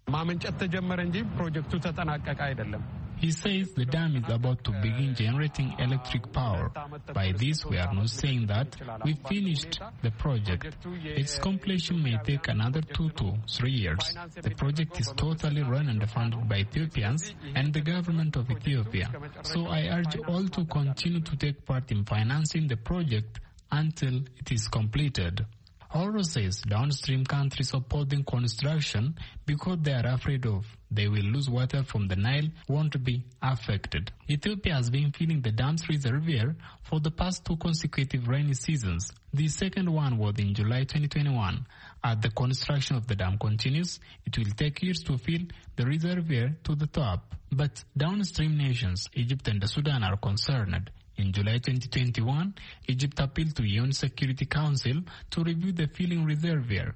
He says the dam is about to begin generating electric power. By this, we are not saying that we finished the project. Its completion may take another two to three years. The project is totally run and funded by Ethiopians and the government of Ethiopia. So I urge all to continue to take part in financing the project until it is completed. Oro says downstream countries supporting construction because they are afraid of they will lose water from the Nile won't be affected. Ethiopia has been filling the dam's reservoir for the past two consecutive rainy seasons. The second one was in July twenty twenty-one. As the construction of the dam continues, it will take years to fill the reservoir to the top. But downstream nations, Egypt and Sudan, are concerned. In July twenty twenty-one, Egypt appealed to U N Security Council to review the filling reservoir.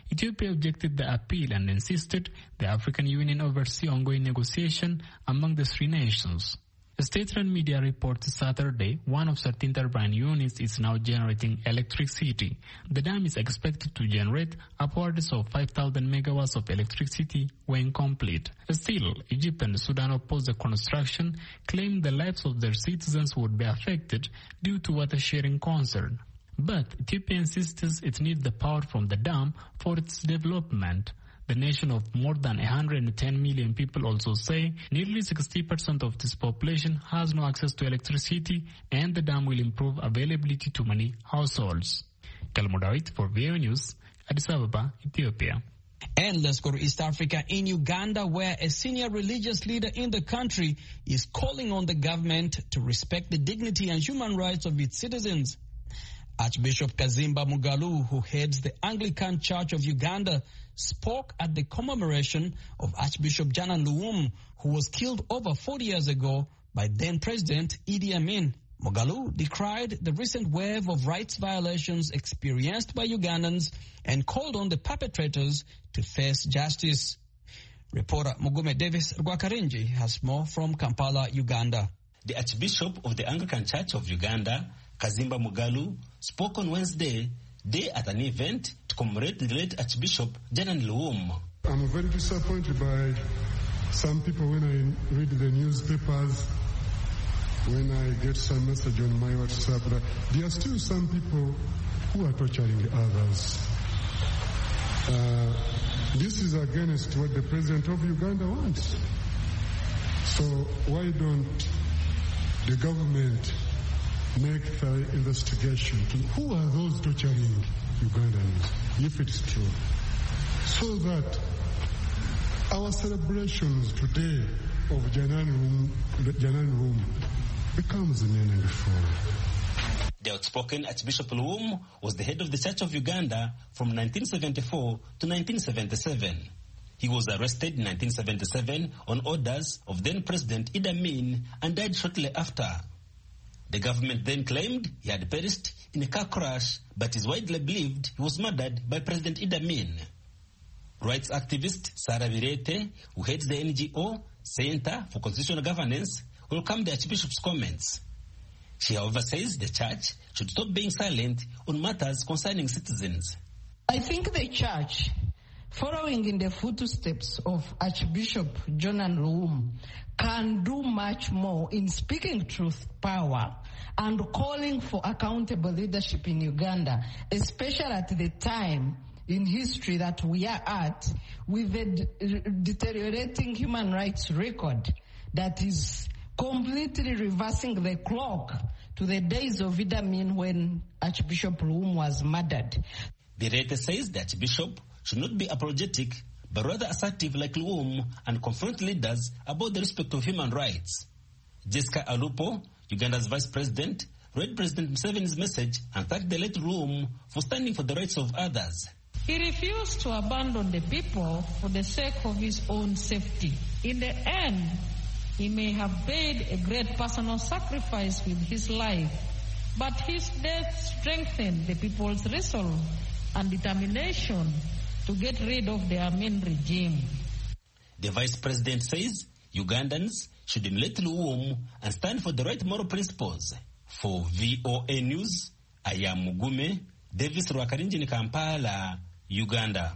Ethiopia objected the appeal and insisted the African Union oversee ongoing negotiation among the three nations. A state-run media reports Saturday one of thirteen turbine units is now generating electricity. The dam is expected to generate upwards of five thousand megawatts of electricity when complete. Still, Egypt and Sudan opposed the construction, claiming the lives of their citizens would be affected due to water sharing concern. But Ethiopia insists it needs the power from the dam for its development. The nation of more than one hundred ten million people also say nearly sixty percent of this population has no access to electricity, and the dam will improve availability to many households. Kalmudawit for V O A News, Addis Ababa, Ethiopia. And let's go to East Africa, in Uganda, where a senior religious leader in the country is calling on the government to respect the dignity and human rights of its citizens. Archbishop Kazimba Mugalu, who heads the Anglican Church of Uganda, spoke at the commemoration of Archbishop Janan Luwum, who was killed over forty years ago by then-President Idi Amin. Mugalu decried the recent wave of rights violations experienced by Ugandans and called on the perpetrators to face justice. Reporter Mugume Davis Rwakarinji has more from Kampala, Uganda. The Archbishop of the Anglican Church of Uganda, Kazimba Mugalu, spoke on Wednesday day at an event to commemorate the late Archbishop Janan Luwum. I'm very disappointed by some people when I read the newspapers, when I get some message on my WhatsApp, that there are still some people who are torturing others. Uh, this is against what the President of Uganda wants. So why don't the government make the investigation to who are those torturing Ugandans, if it's true, so that our celebrations today of Janan Luwum becomes meaningful. The outspoken Archbishop Luwum was the head of the Church of Uganda from nineteen seventy-four to nineteen seventy-seven. He was arrested in nineteen seventy-seven on orders of then-President Idi Amin and died shortly after. The government then claimed he had perished in a car crash, but is widely believed he was murdered by President Idi Amin. Rights activist Sarah Birete, who heads the N G O Center for Constitutional Governance, welcomed the Archbishop's comments. She, however, says the church should stop being silent on matters concerning citizens. I think the church, following in the footsteps of Archbishop Janan Luwum, can do much more in speaking truth, power, and calling for accountable leadership in Uganda, especially at the time in history that we are at, with a de- deteriorating human rights record that is completely reversing the clock to the days of Idi Amin when Archbishop Luwum was murdered. Birete says the Archbishop should not be apologetic, but rather assertive like Luwum and confront leaders about the respect of human rights. Jessica Alupo, Uganda's vice president, read President Museveni's message and thanked the late Luwum for standing for the rights of others. He refused to abandon the people for the sake of his own safety. In the end, he may have paid a great personal sacrifice with his life, but his death strengthened the people's resolve and determination to get rid of the Amin regime. The vice president says Ugandans should emulate Luwum and stand for the right moral principles. For V O A News, I am Mugume Davis Rwakarinji, Kampala, Uganda.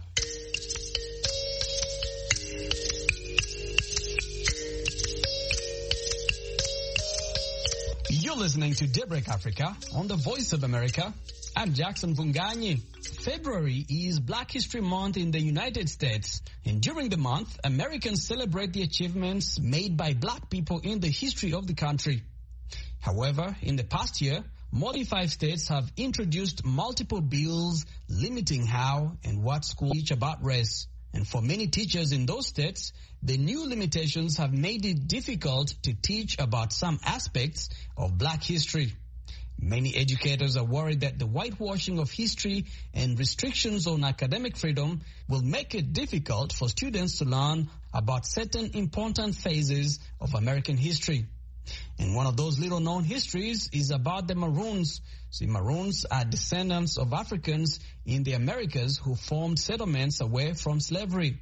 You're listening to Daybreak Africa on the Voice of America. I'm Jackson Vunganyi. February is Black History Month in the United States, and during the month, Americans celebrate the achievements made by black people in the history of the country. However, in the past year, more than five states have introduced multiple bills limiting how and what schools teach about race. And for many teachers in those states, the new limitations have made it difficult to teach about some aspects of black history. Many educators are worried that the whitewashing of history and restrictions on academic freedom will make it difficult for students to learn about certain important phases of American history. And one of those little-known histories is about the Maroons. See, Maroons are descendants of Africans in the Americas who formed settlements away from slavery.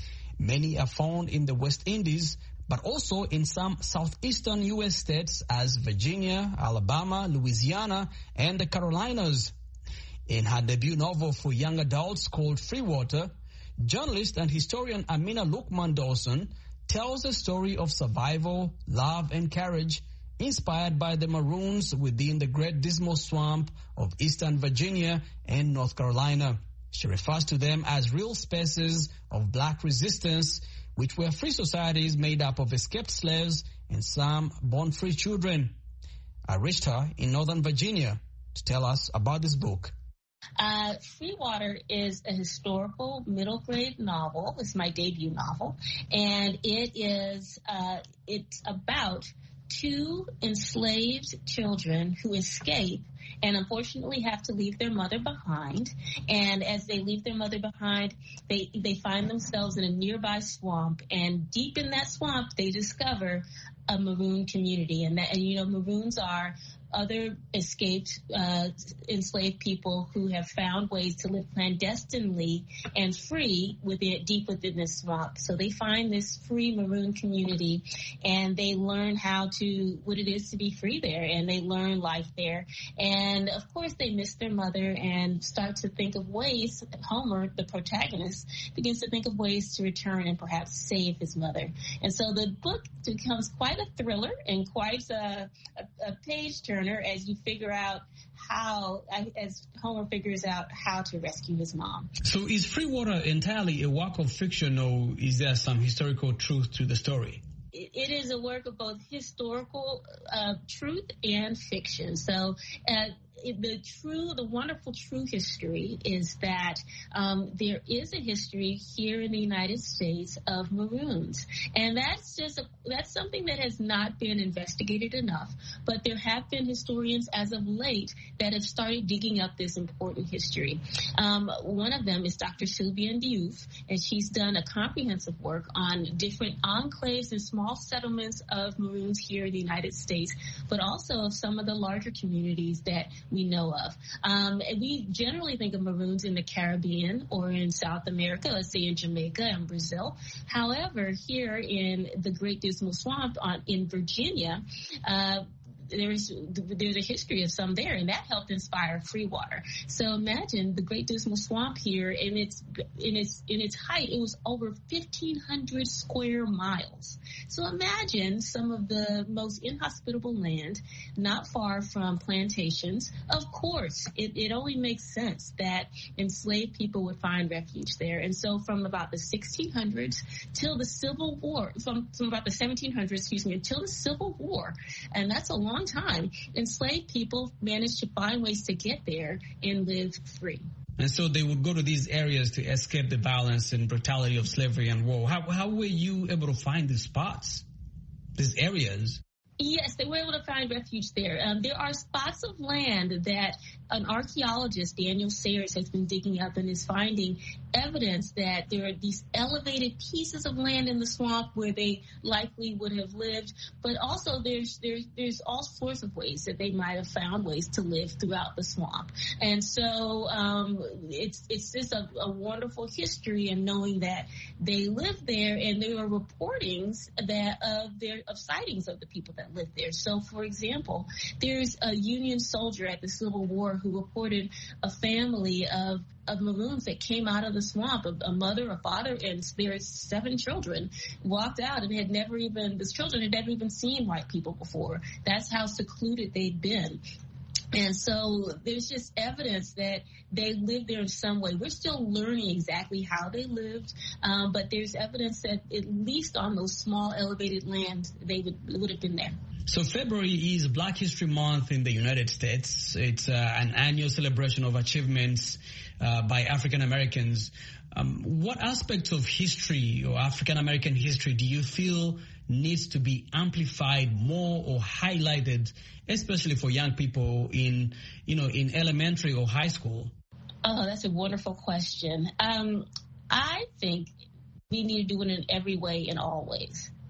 Many are found in the West Indies, but also in some southeastern U S states as Virginia, Alabama, Louisiana, and the Carolinas. In her debut novel for young adults called Free Water, journalist and historian Amina Lukman Dawson tells a story of survival, love, and courage inspired by the Maroons within the Great Dismal Swamp of Eastern Virginia and North Carolina. She refers to them as real spaces of black resistance, which were free societies made up of escaped slaves and some born-free children. I reached her in Northern Virginia to tell us about this book. Uh, Free Water is a historical middle grade novel. It's my debut novel. And it is, uh, it's about two enslaved children who escape and unfortunately have to leave their mother behind. And as they leave their mother behind, they, they find themselves in a nearby swamp. And deep in that swamp, they discover a Maroon community. And, that, and you know, Maroons are other escaped uh, enslaved people who have found ways to live clandestinely and free within, deep within this swamp. So they find this free Maroon community, and they learn how to, what it is to be free there, and they learn life there. And of course they miss their mother and start to think of ways, Homer, the protagonist, begins to think of ways to return and perhaps save his mother. And so the book becomes quite a thriller and quite a, a, a page turner as you figure out how, as Homer figures out how to rescue his mom. So is Free Water entirely a work of fiction, or is there some historical truth to the story? It is a work of both historical uh, truth and fiction. So uh, the true, the wonderful true history is that um, there is a history here in the United States of Maroons, and that's just a, that's something that has not been investigated enough. But there have been historians as of late that have started digging up this important history. Um, one of them is Doctor Sylvia Diouf, and she's done a comprehensive work on different enclaves and small settlements of Maroons here in the United States, but also of some of the larger communities that we know of. Um, and we generally think of Maroons in the Caribbean or in South America, let's say in Jamaica and Brazil. However, here in the Great Dismal Swamp on, in Virginia, uh, There's there's a history of some there, and that helped inspire Free Water. So imagine the Great Dismal Swamp here, in its in its in its height, it was over fifteen hundred square miles. So imagine some of the most inhospitable land, not far from plantations. Of course, it, it only makes sense that enslaved people would find refuge there. And so from about the sixteen hundreds till the Civil War, from, from about the seventeen hundreds, excuse me, until the Civil War, and that's a long time, enslaved people managed to find ways to get there and live free. And so they would go to these areas to escape the violence and brutality of slavery and war. How, how were you able to find these spots, these areas? Yes, they were able to find refuge there. Um, there are spots of land that an archaeologist, Daniel Sayers, has been digging up and is finding evidence that there are these elevated pieces of land in the swamp where they likely would have lived. But also there's there's there's all sorts of ways that they might have found ways to live throughout the swamp. And so um, it's it's just a, a wonderful history in knowing that they lived there, and there are reportings that of their of sightings of the people that lived there. So, for example, there's a Union soldier at the Civil War who reported a family of of Maroons that came out of the swamp, a, a mother, a father, and their seven children walked out and had never even, the children had never even seen white people before. That's how secluded they'd been. And so there's just evidence that they lived there in some way. We're still learning exactly how they lived, um, but there's evidence that at least on those small elevated lands, they would, would have been there. So February is Black History Month in the United States. It's uh, an annual celebration of achievements uh, by African Americans. Um, what aspects of history or African American history do you feel needs to be amplified more or highlighted, especially for young people in, you know, in elementary or high school? Oh, that's a wonderful question. Um, I think we need to do it in every way, in all ways.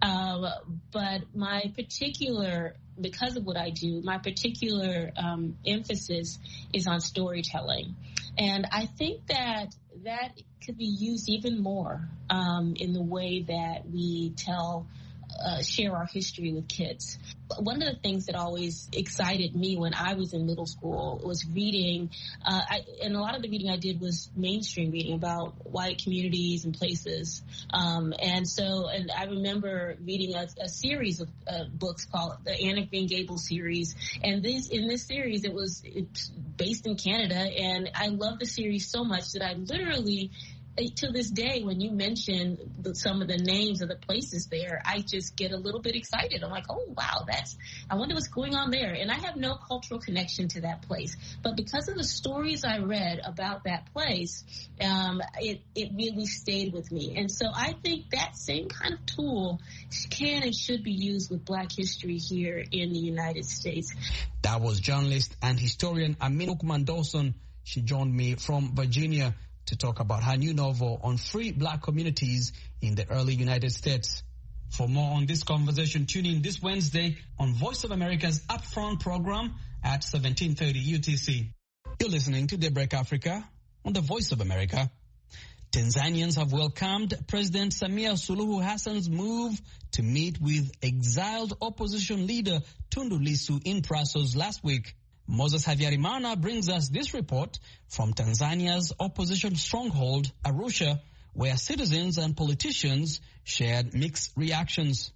Um, but my particular, because of what I do, my particular um, emphasis is on storytelling. And I think that that could be used even more um, in the way that we tell Uh, share our history with kids. One of the things that always excited me when I was in middle school was reading, uh, I, and a lot of the reading I did was mainstream reading about white communities and places. Um, and so, and I remember reading a, a series of uh, books called the Anne of Green Gables series. And this, in this series, it was it's based in Canada. And I love the series so much that I literally, to this day, when you mention the, some of the names of the places there, I just get a little bit excited. I'm like, oh, wow, that's, I wonder what's going on there. And I have no cultural connection to that place. But because of the stories I read about that place, um, it, it really stayed with me. And so I think that same kind of tool can and should be used with Black history here in the United States. That was journalist and historian Aminuk Mandolson. She joined me from Virginia to talk about her new novel on free Black communities in the early United States. For more on this conversation, tune in this Wednesday on Voice of America's Upfront program at seventeen thirty U T C. You're listening to Daybreak Africa on the Voice of America. Tanzanians have welcomed President Samia Suluhu Hassan's move to meet with exiled opposition leader Tundu Lissu in Brussels last week. Moses Havyarimana brings us this report from Tanzania's opposition stronghold, Arusha, where citizens and politicians shared mixed reactions.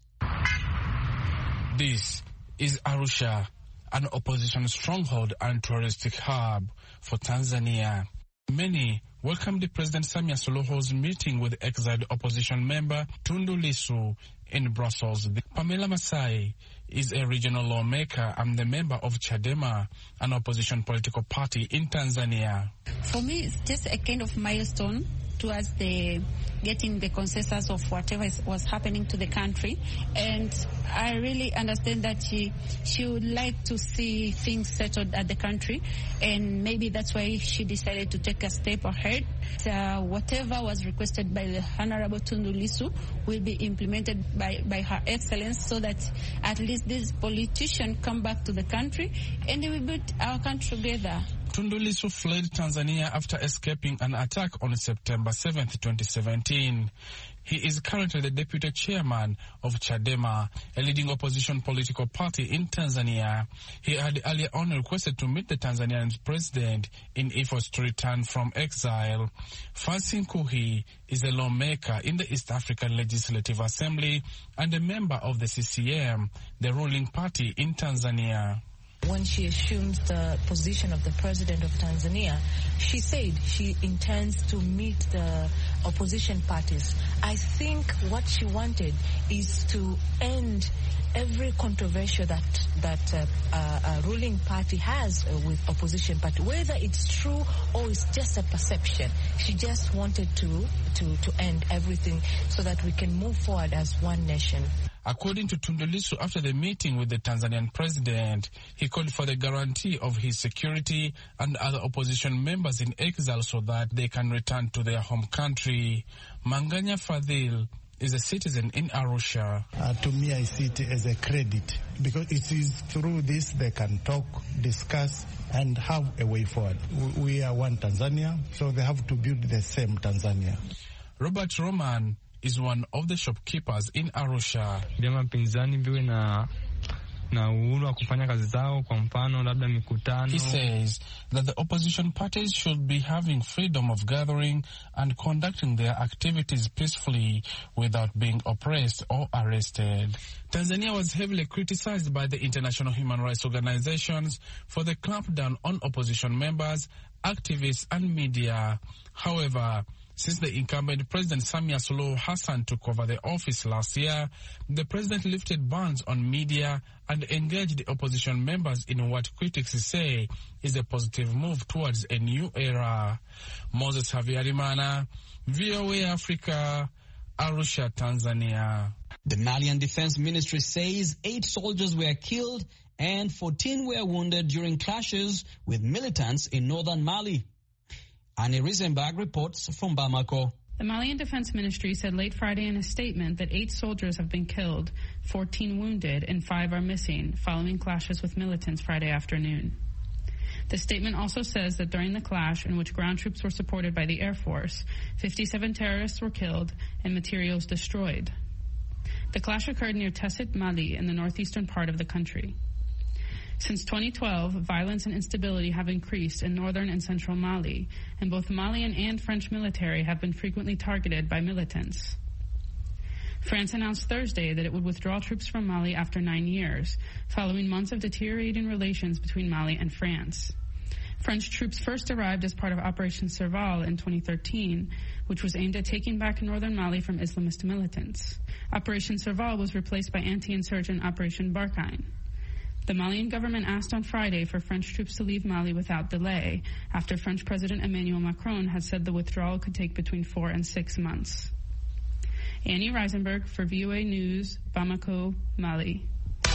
This is Arusha, an opposition stronghold and touristic hub for Tanzania. Many welcomed President Samia Suluhu's meeting with exiled opposition member Tundu Lissu in Brussels. Pamela Masai is a regional lawmaker and the member of Chadema, an opposition political party in Tanzania. For me, it's just a kind of milestone towards the getting the consensus of whatever is, was happening to the country. And I really understand that she, she would like to see things settled at the country. And maybe that's why she decided to take a step ahead. Uh, whatever was requested by the Honorable Tundu Lissu will be implemented by, by Her Excellence, so that at least these politicians come back to the country and we build our country together. Tundu Lissu fled Tanzania after escaping an attack on September seventh, twenty seventeen. He is currently the deputy chairman of Chadema, a leading opposition political party in Tanzania. He had earlier on requested to meet the Tanzanian president in efforts to return from exile. Fancy Nkuhi is a lawmaker in the East African Legislative Assembly and a member of the C C M, the ruling party in Tanzania. When she assumed the position of the president of Tanzania, she said she intends to meet the opposition parties. I think what she wanted is to end every controversy that that uh, uh, uh, ruling party has uh, with opposition party, whether it's true or it's just a perception. She just wanted to to to end everything so that we can move forward as one nation. According to Tundu Lissu, after the meeting with the Tanzanian president, he called for the guarantee of his security and other opposition members in exile so that they can return to their home country. Manganya Fadhil is a citizen in Arusha. Uh, to me, I see it as a credit, because it is through this they can talk, discuss, and have a way forward. We are one Tanzania, so they have to build the same Tanzania. Robert Roman is one of the shopkeepers in Arusha. Vyama pinzani viwe na na uhuru wa kufanya kazi zao, kwa mfano labda mikutano. He says that the opposition parties should be having freedom of gathering and conducting their activities peacefully without being oppressed or arrested. Tanzania was heavily criticized by the international human rights organizations for the clampdown on opposition members, activists, and media. However, since the incumbent President Samia Suluhu Hassan took over the office last year, the president lifted bans on media and engaged the opposition members in what critics say is a positive move towards a new era. Moses Havyarimana, V O A Africa, Arusha, Tanzania. The Malian Defense Ministry says eight soldiers were killed and fourteen were wounded during clashes with militants in northern Mali. Annie Risenberg reports from Bamako. The Malian Defense Ministry said late Friday in a statement that eight soldiers have been killed, fourteen wounded, and five are missing following clashes with militants Friday afternoon. The statement also says that during the clash, in which ground troops were supported by the Air Force, fifty-seven terrorists were killed and materials destroyed. The clash occurred near Tessit, Mali, in the northeastern part of the country. Since twenty twelve, violence and instability have increased in northern and central Mali, and both Malian and French military have been frequently targeted by militants. France announced Thursday that it would withdraw troops from Mali after nine years, following months of deteriorating relations between Mali and France. French troops first arrived as part of Operation Serval in twenty thirteen, which was aimed at taking back northern Mali from Islamist militants. Operation Serval was replaced by anti-insurgent Operation Barkhane. The Malian government asked on Friday for French troops to leave Mali without delay, after French President Emmanuel Macron had said the withdrawal could take between four and six months. Annie Reisenberg for V O A News, Bamako, Mali.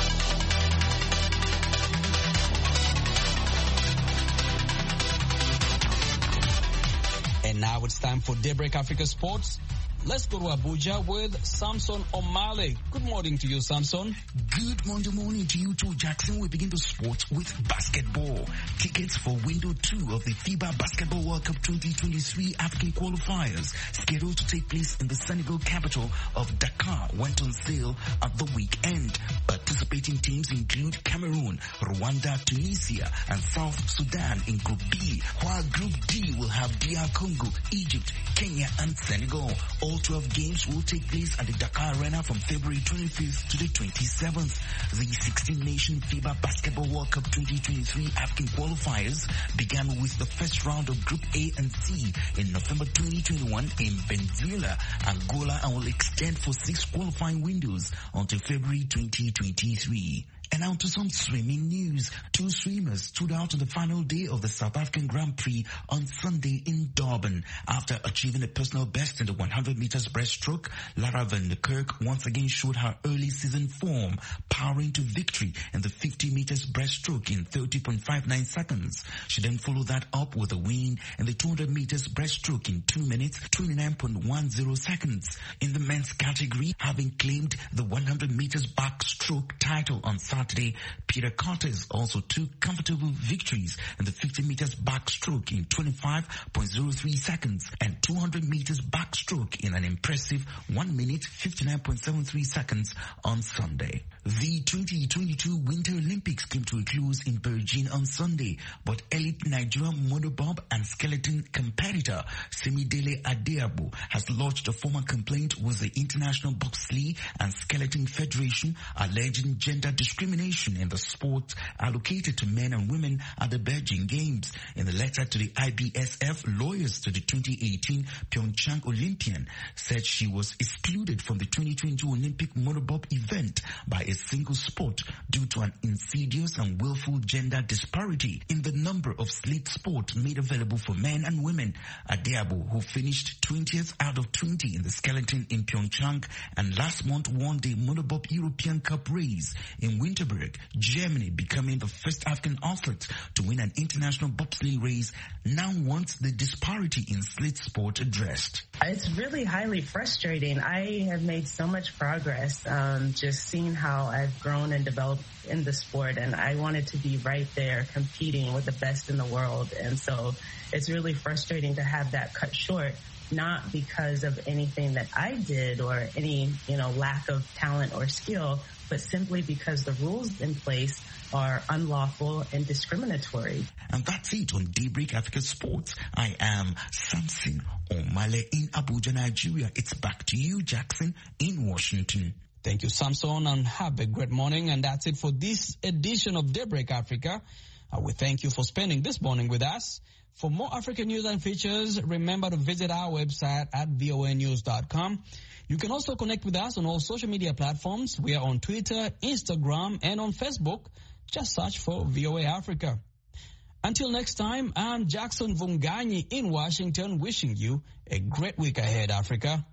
And now it's time for Daybreak Africa Sports. Let's go to Abuja with Samson Omale. Good morning to you, Samson. Good Monday morning to you too, Jackson. We begin the sports with basketball. Tickets for window two of the FIBA Basketball World Cup twenty twenty-three African qualifiers, scheduled to take place in the Senegal capital of Dakar, went on sale at the weekend. Participating teams include Cameroon, Rwanda, Tunisia, and South Sudan in Group B, while Group D will have D R Congo, Egypt, Kenya, and Senegal. All twelve games will take place at the Dakar Arena from February twenty-fifth to the twenty-seventh. The sixteen-nation FIBA Basketball World Cup twenty twenty-three African qualifiers began with the first round of Group A and C in November twenty twenty-one in Venezuela, Angola, and will extend for six qualifying windows until February twenty twenty-three. And now to some swimming news. Two swimmers stood out on the final day of the South African Grand Prix on Sunday in Durban. After achieving a personal best in the one hundred meters breaststroke, Lara van der Kerk once again showed her early season form, powering to victory in the fifty meters breaststroke in thirty point five nine seconds. She then followed that up with a win in the two hundred meters breaststroke in two minutes, twenty-nine point one zero seconds. In the men's category, having claimed the one hundred meters backstroke title on Saturday, Saturday, Peter Carters also took comfortable victories in the fifty meters backstroke in twenty-five point zero three seconds and two hundred meters backstroke in an impressive one minute fifty-nine point seven three seconds on Sunday. The twenty twenty-two Winter Olympics came to a close in Beijing on Sunday, but elite Nigerian motorbob and skeleton competitor Semidele Adeabo has lodged a formal complaint with the International Bobsleigh and Skeleton Federation, alleging gender discrimination in the sport allocated to men and women at the Beijing Games. In the letter to the I B S F, lawyers to the twenty eighteen Pyeongchang Olympian said she was excluded from the twenty twenty-two Olympic motorbob event by a single sport due to an insidious and willful gender disparity in the number of sled sports made available for men and women. Adeabo, who finished twentieth out of twenty in the skeleton in Pyeongchang and last month won the motorbob European Cup race in Winterberg, Germany, becoming the first African athlete to win an international bobsleigh race, now wants the disparity in sled sport addressed. It's really highly frustrating. I have made so much progress, um, just seeing how I've grown and developed in the sport, and I wanted to be right there competing with the best in the world. And so it's really frustrating to have that cut short, not because of anything that I did or any, you know, lack of talent or skill, but simply because the rules in place are unlawful and discriminatory. And that's it on Daybreak Africa Sports. I am Samson Omale in Abuja, Nigeria. It's back to you, Jackson, in Washington. Thank you, Samson, and have a great morning. And that's it for this edition of Daybreak Africa. Uh, we thank you for spending this morning with us. For more African news and features, remember to visit our website at voa news dot com. You can also connect with us on all social media platforms. We are on Twitter, Instagram, and on Facebook. Just search for V O A Africa. Until next time, I'm Jackson Vunganyi in Washington, wishing you a great week ahead, Africa.